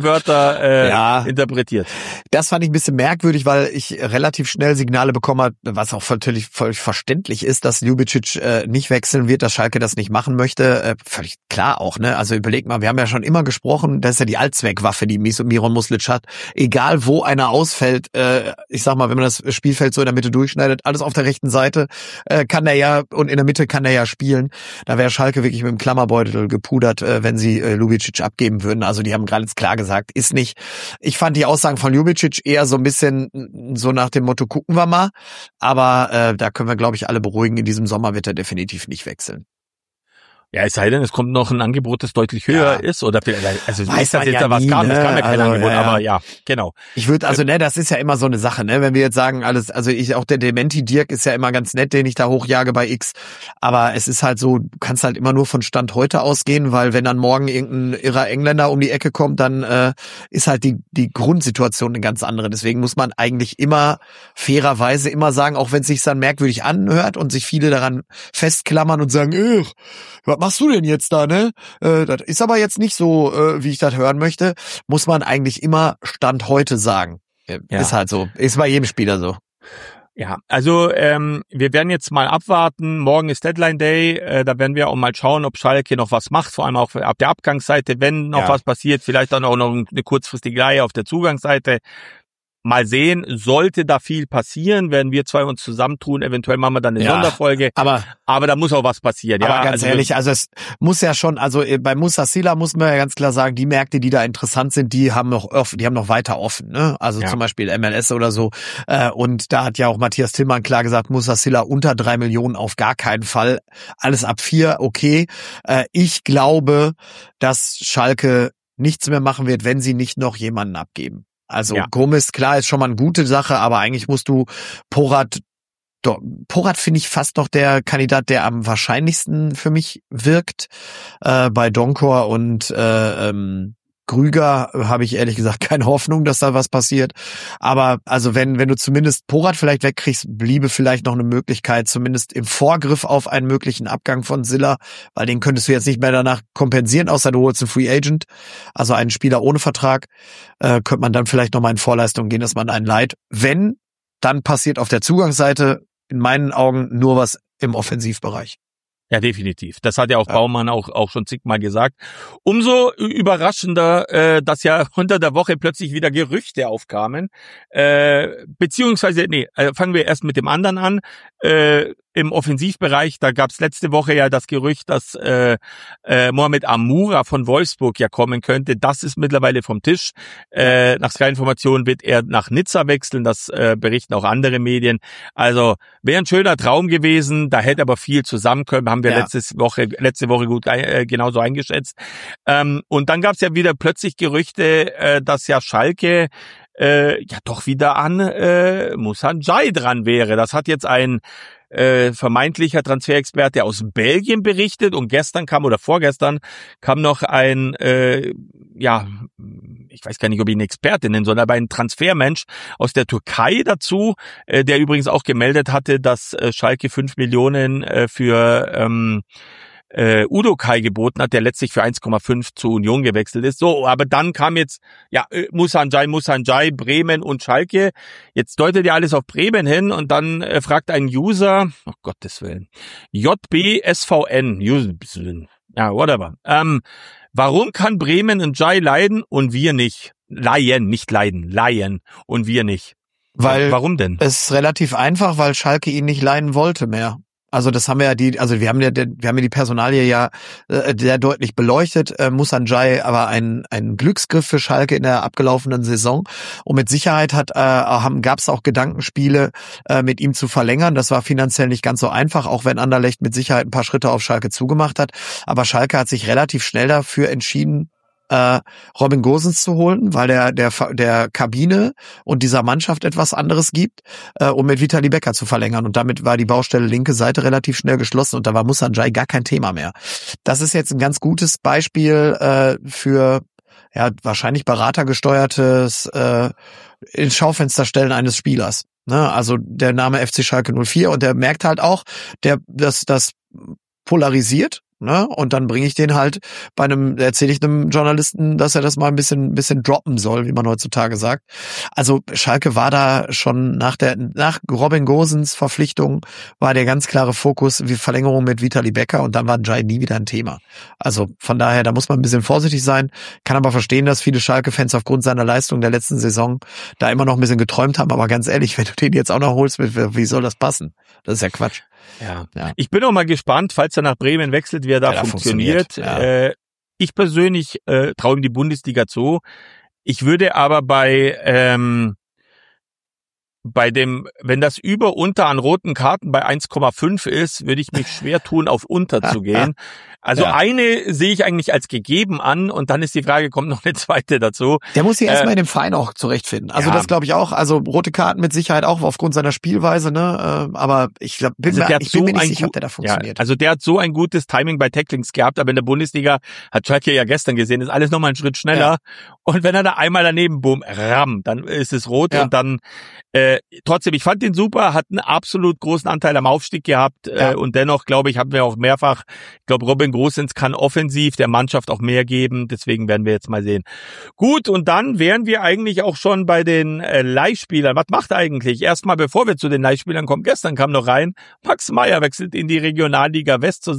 Speaker 2: Wörter interpretiert?
Speaker 3: Das fand ich ein bisschen merkwürdig, weil ich relativ schnell Signale bekommen habe, was auch völlig verständlich ist, dass Ljubicic nicht wechseln wird, dass Schalke das nicht machen möchte. Völlig klar auch, ne? Also überleg mal, wir haben ja schon immer gesprochen, das ist ja die Allzweckwaffe, die Miron Muslic hat. Egal wo einer ausfällt, ich sag mal, wenn man das Spielfeld so in der Mitte durchschneidet, alles auf der rechten Seite kann er ja, und in der Mitte kann er ja spielen. Da wäre Schalke wirklich mit dem Klammerbeutel gepudert, wenn sie Ljubicic abgeben würden. Also die haben ganz klar gesagt, ist nicht. Ich fand die Aussagen von Ljubicic eher so ein bisschen so nach dem Motto, gucken wir mal. Aber da können wir, glaube ich, alle beruhigen. In diesem Sommer wird er definitiv nicht wechseln.
Speaker 2: Ja, es sei denn, es kommt noch ein Angebot, das deutlich höher ist, oder vielleicht, also
Speaker 3: weiß
Speaker 2: das
Speaker 3: jetzt
Speaker 2: ja was
Speaker 3: nie,
Speaker 2: kam, es kam ja kein
Speaker 3: also,
Speaker 2: Angebot, aber ja, genau.
Speaker 3: Ich würde, das ist ja immer so eine Sache, ne, wenn wir jetzt sagen, auch der Dementi Dirk ist ja immer ganz nett, den ich da hochjage bei X, aber es ist halt so, du kannst halt immer nur von Stand heute ausgehen, weil wenn dann morgen irgendein irrer Engländer um die Ecke kommt, dann ist halt die Grundsituation eine ganz andere. Deswegen muss man eigentlich immer fairerweise immer sagen, auch wenn es sich dann merkwürdig anhört und sich viele daran festklammern und sagen, was machst du denn jetzt da, ne? Das ist aber jetzt nicht so, wie ich das hören möchte. Muss man eigentlich immer Stand heute sagen. Ist halt so. Ist bei jedem Spieler so.
Speaker 2: Ja, also wir werden jetzt mal abwarten. Morgen ist Deadline Day. Da werden wir auch mal schauen, ob Schalke noch was macht. Vor allem auch ab der Abgangsseite, wenn noch was passiert. Vielleicht dann auch noch eine kurzfristige Leihe auf der Zugangsseite. Mal sehen, sollte da viel passieren, werden wir zwei uns zusammentun, eventuell machen wir dann eine Sonderfolge, aber da muss auch was passieren.
Speaker 3: Aber ganz ehrlich, also es muss ja schon, also bei Musacila muss man ja ganz klar sagen, die Märkte, die da interessant sind, die haben noch weiter offen, ne? Also zum Beispiel MLS oder so, und da hat ja auch Matthias Tillmann klar gesagt, Musacila unter 3 Millionen auf gar keinen Fall, alles ab 4, okay. Ich glaube, dass Schalke nichts mehr machen wird, wenn sie nicht noch jemanden abgeben. Also Gomis, klar, ist schon mal eine gute Sache, aber eigentlich musst du Porat finde ich fast noch der Kandidat, der am wahrscheinlichsten für mich wirkt. Bei Donkor und Grüger habe ich ehrlich gesagt keine Hoffnung, dass da was passiert. Aber also wenn du zumindest Porat vielleicht wegkriegst, bliebe vielleicht noch eine Möglichkeit, zumindest im Vorgriff auf einen möglichen Abgang von Silla, weil den könntest du jetzt nicht mehr danach kompensieren, außer du holst einen Free Agent, also einen Spieler ohne Vertrag, könnte man dann vielleicht noch mal in Vorleistung gehen, dass man einen leiht. Wenn, dann passiert auf der Zugangsseite in meinen Augen nur was im Offensivbereich.
Speaker 2: Ja, definitiv. Das hat ja auch Baumann auch schon zigmal gesagt. Umso überraschender, dass ja unter der Woche plötzlich wieder Gerüchte aufkamen. Fangen wir erst mit dem anderen an. im Offensivbereich, da gab es letzte Woche ja das Gerücht, dass Mohamed Amoura von Wolfsburg ja kommen könnte. Das ist mittlerweile vom Tisch. Nach Sky-Informationen wird er nach Nizza wechseln, das berichten auch andere Medien. Also wäre ein schöner Traum gewesen, da hätte aber viel zusammenkommen, haben wir letzte Woche gut genauso eingeschätzt. Und dann gab es ja wieder plötzlich Gerüchte, dass ja Schalke doch wieder an Moussa Ndiaye dran wäre. Das hat jetzt ein vermeintlicher Transferexperte aus Belgien berichtet und vorgestern kam noch ein, ich weiß gar nicht, ob ich ihn Experte nennen soll, aber ein Transfermensch aus der Türkei dazu, der übrigens auch gemeldet hatte, dass Schalke 5 Millionen für Udokai geboten hat, der letztlich für 1,5 zu Union gewechselt ist. So, aber dann kam jetzt Moussa Ndiaye, Bremen und Schalke. Jetzt deutet ja alles auf Bremen hin und dann fragt ein User, oh Gottes Willen, JBSVN, whatever. Warum kann Bremen Ndiaye leiden und wir nicht? Leihen und wir nicht. Warum denn?
Speaker 3: Es ist relativ einfach, weil Schalke ihn nicht leihen wollte mehr. Also das haben wir ja wir haben ja die Personalie ja sehr deutlich beleuchtet. Moussa Ndiaye aber ein Glücksgriff für Schalke in der abgelaufenen Saison. Und mit Sicherheit gab es auch Gedankenspiele, mit ihm zu verlängern. Das war finanziell nicht ganz so einfach, auch wenn Anderlecht mit Sicherheit ein paar Schritte auf Schalke zugemacht hat. Aber Schalke hat sich relativ schnell dafür entschieden, Robin Gosens zu holen, weil der Kabine und dieser Mannschaft etwas anderes gibt, um mit Vitali Becker zu verlängern. Und damit war die Baustelle linke Seite relativ schnell geschlossen und da war Moussa Ndiaye gar kein Thema mehr. Das ist jetzt ein ganz gutes Beispiel für wahrscheinlich beratergesteuertes ins Schaufenster stellen eines Spielers. Ne? Also der Name FC Schalke 04 und der merkt halt auch, das polarisiert. Ne? Und dann bringe ich den halt erzähle ich einem Journalisten, dass er das mal ein bisschen droppen soll, wie man heutzutage sagt. Also Schalke war da schon nach Robin Gosens Verpflichtung war der ganz klare Fokus wie Verlängerung mit Vitali Becker und dann war Ndiaye nie wieder ein Thema. Also von daher, da muss man ein bisschen vorsichtig sein, kann aber verstehen, dass viele Schalke-Fans aufgrund seiner Leistung der letzten Saison da immer noch ein bisschen geträumt haben, aber ganz ehrlich, wenn du den jetzt auch noch holst, wie soll das passen? Das ist ja Quatsch.
Speaker 2: Ja. Ich bin auch mal gespannt, falls er nach Bremen wechselt, wie er da funktioniert. Ja. Ich persönlich traue ihm die Bundesliga zu. Ich würde aber wenn das Über-Unter an roten Karten bei 1,5 ist, würde ich mich schwer tun, auf Unter zu gehen. Also eine sehe ich eigentlich als gegeben an und dann ist die Frage, kommt noch eine zweite dazu.
Speaker 3: Der muss sich erstmal in dem Verein auch zurechtfinden. Also das glaube ich auch. Also rote Karten mit Sicherheit auch aufgrund seiner Spielweise, ne? Aber ich bin mir nicht sicher, ob der da funktioniert.
Speaker 2: Ja, also der hat so ein gutes Timing bei Tacklings gehabt, aber in der Bundesliga hat Schalke ja gestern gesehen, ist alles nochmal einen Schritt schneller. Ja. Und wenn er da einmal daneben, boom, ram, dann ist es rot und dann trotzdem, ich fand den super, hat einen absolut großen Anteil am Aufstieg gehabt und dennoch, glaube ich, haben wir auch mehrfach, ich glaube, Robin Gosens kann offensiv der Mannschaft auch mehr geben, deswegen werden wir jetzt mal sehen. Gut, und dann wären wir eigentlich auch schon bei den Leihspielern. Was macht eigentlich? Erstmal, bevor wir zu den Leihspielern kommen, gestern kam noch rein, Max Meyer wechselt in die Regionalliga West zu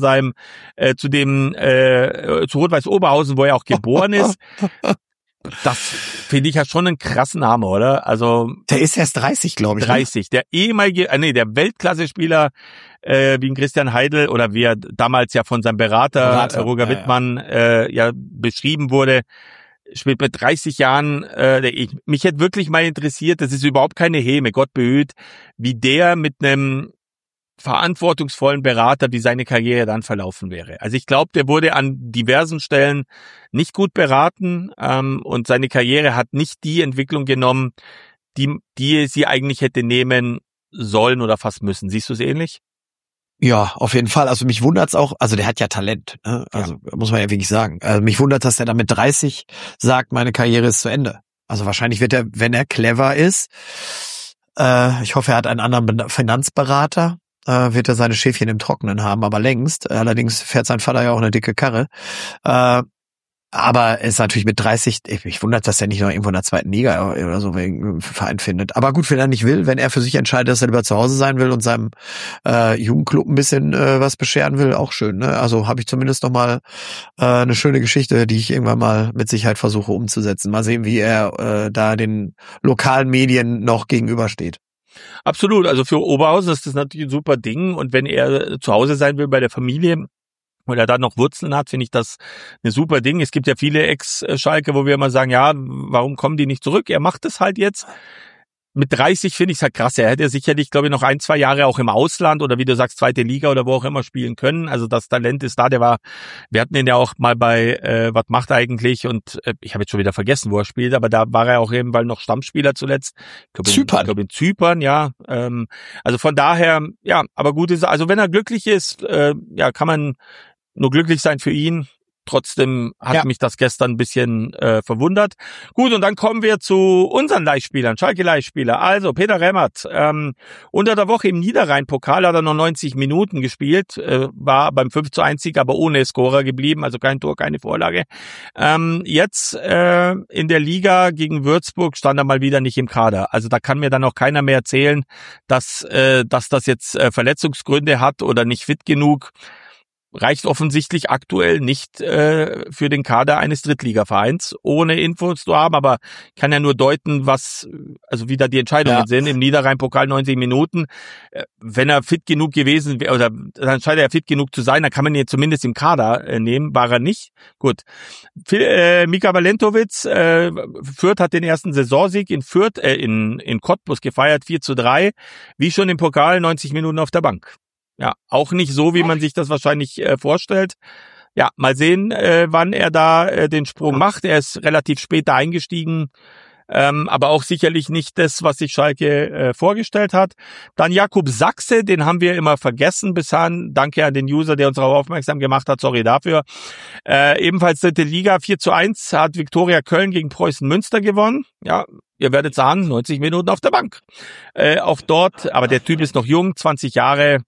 Speaker 2: Rot-Weiß Oberhausen, wo er auch geboren ist. Das finde ich ja schon einen krassen Name, oder? Also
Speaker 3: der ist erst 30, glaube ich.
Speaker 2: 30. Der ehemalige, der Weltklasse-Spieler wie ein Christian Heidel oder wie er damals ja von seinem Berater Roger Wittmann beschrieben wurde, spielt mit 30 Jahren. Mich hätte wirklich mal interessiert, das ist überhaupt keine Häme, Gott behüt, wie der mit einem verantwortungsvollen Berater, wie seine Karriere dann verlaufen wäre. Also ich glaube, der wurde an diversen Stellen nicht gut beraten und seine Karriere hat nicht die Entwicklung genommen, die sie eigentlich hätte nehmen sollen oder fast müssen. Siehst du es ähnlich?
Speaker 3: Ja, auf jeden Fall. Also mich wundert's auch, also der hat ja Talent, ne? Also muss man ja wirklich sagen. Also mich wundert, dass er dann mit 30 sagt, meine Karriere ist zu Ende. Also wahrscheinlich wird er, wenn er clever ist, ich hoffe, er hat einen anderen Finanzberater, wird er seine Schäfchen im Trockenen haben, aber längst. Allerdings fährt sein Vater ja auch eine dicke Karre. Aber es ist natürlich mit 30, mich wundert, dass er nicht noch irgendwo in der zweiten Liga oder so einen Verein findet. Aber gut, wenn er nicht will, wenn er für sich entscheidet, dass er lieber zu Hause sein will und seinem Jugendclub ein bisschen was bescheren will, auch schön. Ne? Also habe ich zumindest noch mal eine schöne Geschichte, die ich irgendwann mal mit Sicherheit versuche umzusetzen. Mal sehen, wie er da den lokalen Medien noch gegenübersteht.
Speaker 2: Absolut. Also für Oberhausen ist das natürlich ein super Ding. Und wenn er zu Hause sein will bei der Familie, weil er da noch Wurzeln hat, finde ich das eine super Ding. Es gibt ja viele Ex-Schalke, wo wir immer sagen, ja, warum kommen die nicht zurück? Er macht es halt jetzt. Mit 30 finde ich es halt krass. Er hätte sicherlich, glaube ich, noch 1-2 Jahre auch im Ausland oder wie du sagst, zweite Liga oder wo auch immer spielen können. Also das Talent ist da. Wir hatten ihn ja auch mal bei Was macht er eigentlich? Und ich habe jetzt schon wieder vergessen, wo er spielt, aber da war er auch eben weil noch Stammspieler zuletzt. Ich glaube in Zypern, ja. Also von daher, ja, aber gut ist, also wenn er glücklich ist, ja, kann man nur glücklich sein für ihn. Trotzdem hat mich das gestern ein bisschen verwundert. Gut, und dann kommen wir zu unseren Leihspielern, Schalke-Leihspieler. Also Peter Remmert, unter der Woche im Niederrhein-Pokal hat er noch 90 Minuten gespielt, war beim 5:1 aber ohne Scorer geblieben, also kein Tor, keine Vorlage. Jetzt in der Liga gegen Würzburg stand er mal wieder nicht im Kader. Also da kann mir dann auch keiner mehr erzählen, dass das jetzt Verletzungsgründe hat oder nicht fit genug. Reicht offensichtlich aktuell nicht für den Kader eines Drittligavereins, ohne Infos zu haben, aber kann ja nur deuten, also wie da die Entscheidungen sind. Im Niederrhein-Pokal 90 Minuten. Wenn er fit genug gewesen wäre, oder dann scheint er fit genug zu sein, dann kann man ihn zumindest im Kader nehmen, war er nicht. Gut. Mika Valentowitz, Fürth hat den ersten Saisonsieg in Fürth, in Cottbus gefeiert, 4:3, wie schon im Pokal, 90 Minuten auf der Bank. Ja, auch nicht so, wie man sich das wahrscheinlich vorstellt. Ja, mal sehen, wann er da den Sprung macht. Er ist relativ spät da eingestiegen, aber auch sicherlich nicht das, was sich Schalke vorgestellt hat. Dann Jakub Sachse, den haben wir immer vergessen bisher. Danke an den User, der uns darauf aufmerksam gemacht hat. Sorry dafür. Ebenfalls dritte Liga, 4:1 hat Viktoria Köln gegen Preußen Münster gewonnen. Ja, ihr werdet sagen, 90 Minuten auf der Bank. Auch dort, aber der Typ ist noch jung, 20 Jahre.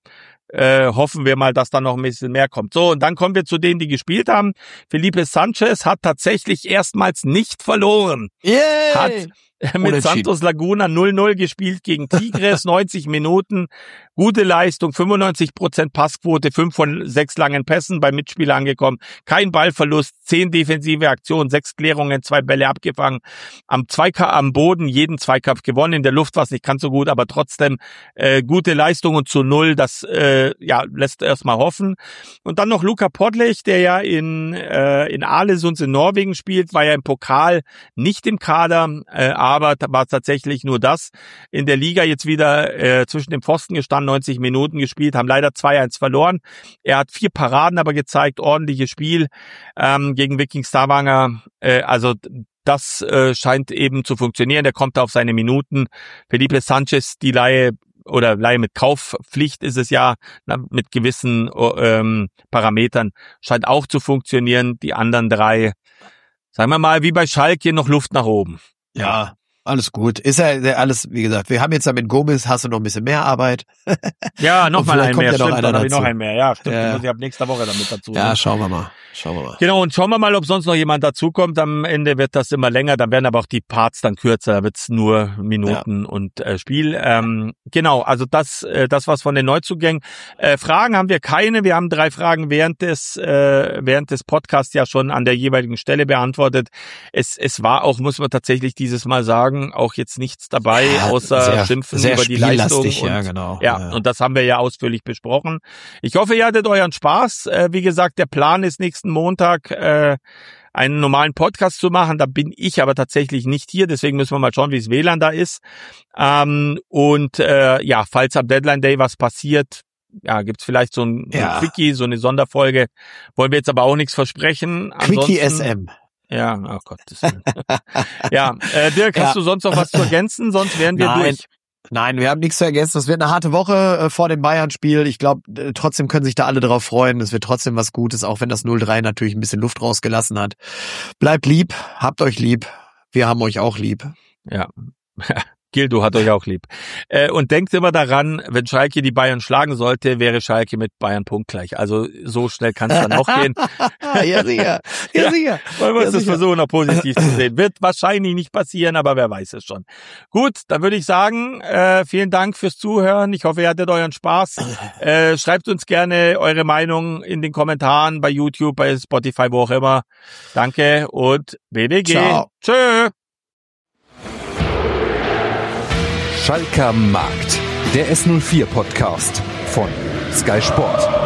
Speaker 2: Hoffen wir mal, dass da noch ein bisschen mehr kommt. So, und dann kommen wir zu denen, die gespielt haben. Felipe Sanchez hat tatsächlich erstmals nicht verloren.
Speaker 3: Yay!
Speaker 2: Hat mit Santos Laguna 0:0 gespielt gegen Tigres, 90 Minuten. Gute Leistung, 95% Passquote, 5 von 6 langen Pässen beim Mitspieler angekommen. Kein Ballverlust, 10 defensive Aktionen, 6 Klärungen, 2 Bälle abgefangen. Am Boden jeden Zweikampf gewonnen. In der Luft war es nicht ganz so gut, aber trotzdem gute Leistung und zu 0, das lässt erstmal hoffen. Und dann noch Luka Podlech, der ja in Aalesund in Norwegen spielt, war ja im Pokal nicht im Kader, aber war tatsächlich nur das. In der Liga jetzt wieder zwischen dem Pfosten gestanden, 90 Minuten gespielt, haben leider 2:1 verloren. Er hat 4 Paraden aber gezeigt, ordentliches Spiel gegen Viking Stavanger. Also das scheint eben zu funktionieren. Der kommt auf seine Minuten. Felipe Sanchez, die Leihe mit Kaufpflicht ist es ja, mit gewissen Parametern, scheint auch zu funktionieren. Die anderen 3, sagen wir mal, wie bei Schalke, noch Luft nach oben.
Speaker 3: Ja, alles gut. Ist ja alles, wie gesagt, wir haben jetzt da mit Gomez, hast du noch ein bisschen mehr Arbeit.
Speaker 2: Ja, nochmal einen mehr, stimmt, dann habe ich noch einen mehr. Ja, stimmt,
Speaker 3: Ja.
Speaker 2: muss ich ab nächster Woche damit dazu.
Speaker 3: Ja,
Speaker 2: Ne?
Speaker 3: schauen wir mal.
Speaker 2: Genau, und schauen wir mal, ob sonst noch jemand dazukommt. Am Ende wird das immer länger, dann werden aber auch die Parts dann kürzer, da wird's nur Minuten und Spiel. Genau, also das was von den Neuzugängen. Fragen haben wir keine. Wir haben 3 Fragen während des Podcasts ja schon an der jeweiligen Stelle beantwortet. Es war auch, muss man tatsächlich dieses Mal sagen, auch jetzt nichts dabei, außer Schimpfen über die Leistung. Und,
Speaker 3: ja, genau.
Speaker 2: Ja, und das haben wir ja ausführlich besprochen. Ich hoffe, ihr hattet euren Spaß. Wie gesagt, der Plan ist nächsten Montag einen normalen Podcast zu machen. Da bin ich aber tatsächlich nicht hier, deswegen müssen wir mal schauen, wie es WLAN da ist. Falls am Deadline Day was passiert, ja, gibt's vielleicht so ein Quickie, so eine Sonderfolge. Wollen wir jetzt aber auch nichts versprechen.
Speaker 3: Quickie SM.
Speaker 2: Ja, oh Gott. Ja, Dirk, hast du sonst noch was zu ergänzen? Sonst wären wir durch.
Speaker 3: Nein, wir haben nichts zu ergänzen. Das wird eine harte Woche vor dem Bayern-Spiel. Ich glaube, trotzdem können sich da alle drauf freuen. Es wird trotzdem was Gutes, auch wenn das 0:3 natürlich ein bisschen Luft rausgelassen hat. Bleibt lieb, habt euch lieb. Wir haben euch auch lieb.
Speaker 2: Ja. Gildo hat euch auch lieb. Und denkt immer daran, wenn Schalke die Bayern schlagen sollte, wäre Schalke mit Bayern punktgleich. Also so schnell kann es dann auch gehen.
Speaker 3: Ja, sicher. Ja, sicher.
Speaker 2: Man muss es versuchen, auch positiv zu sehen. Wird wahrscheinlich nicht passieren, aber wer weiß es schon. Gut, dann würde ich sagen, vielen Dank fürs Zuhören. Ich hoffe, ihr hattet euren Spaß. Schreibt uns gerne eure Meinung in den Kommentaren bei YouTube, bei Spotify, wo auch immer. Danke und BWG.
Speaker 3: Ciao.
Speaker 2: Tschö.
Speaker 1: Schalker Markt, der S04 Podcast von Sky Sport.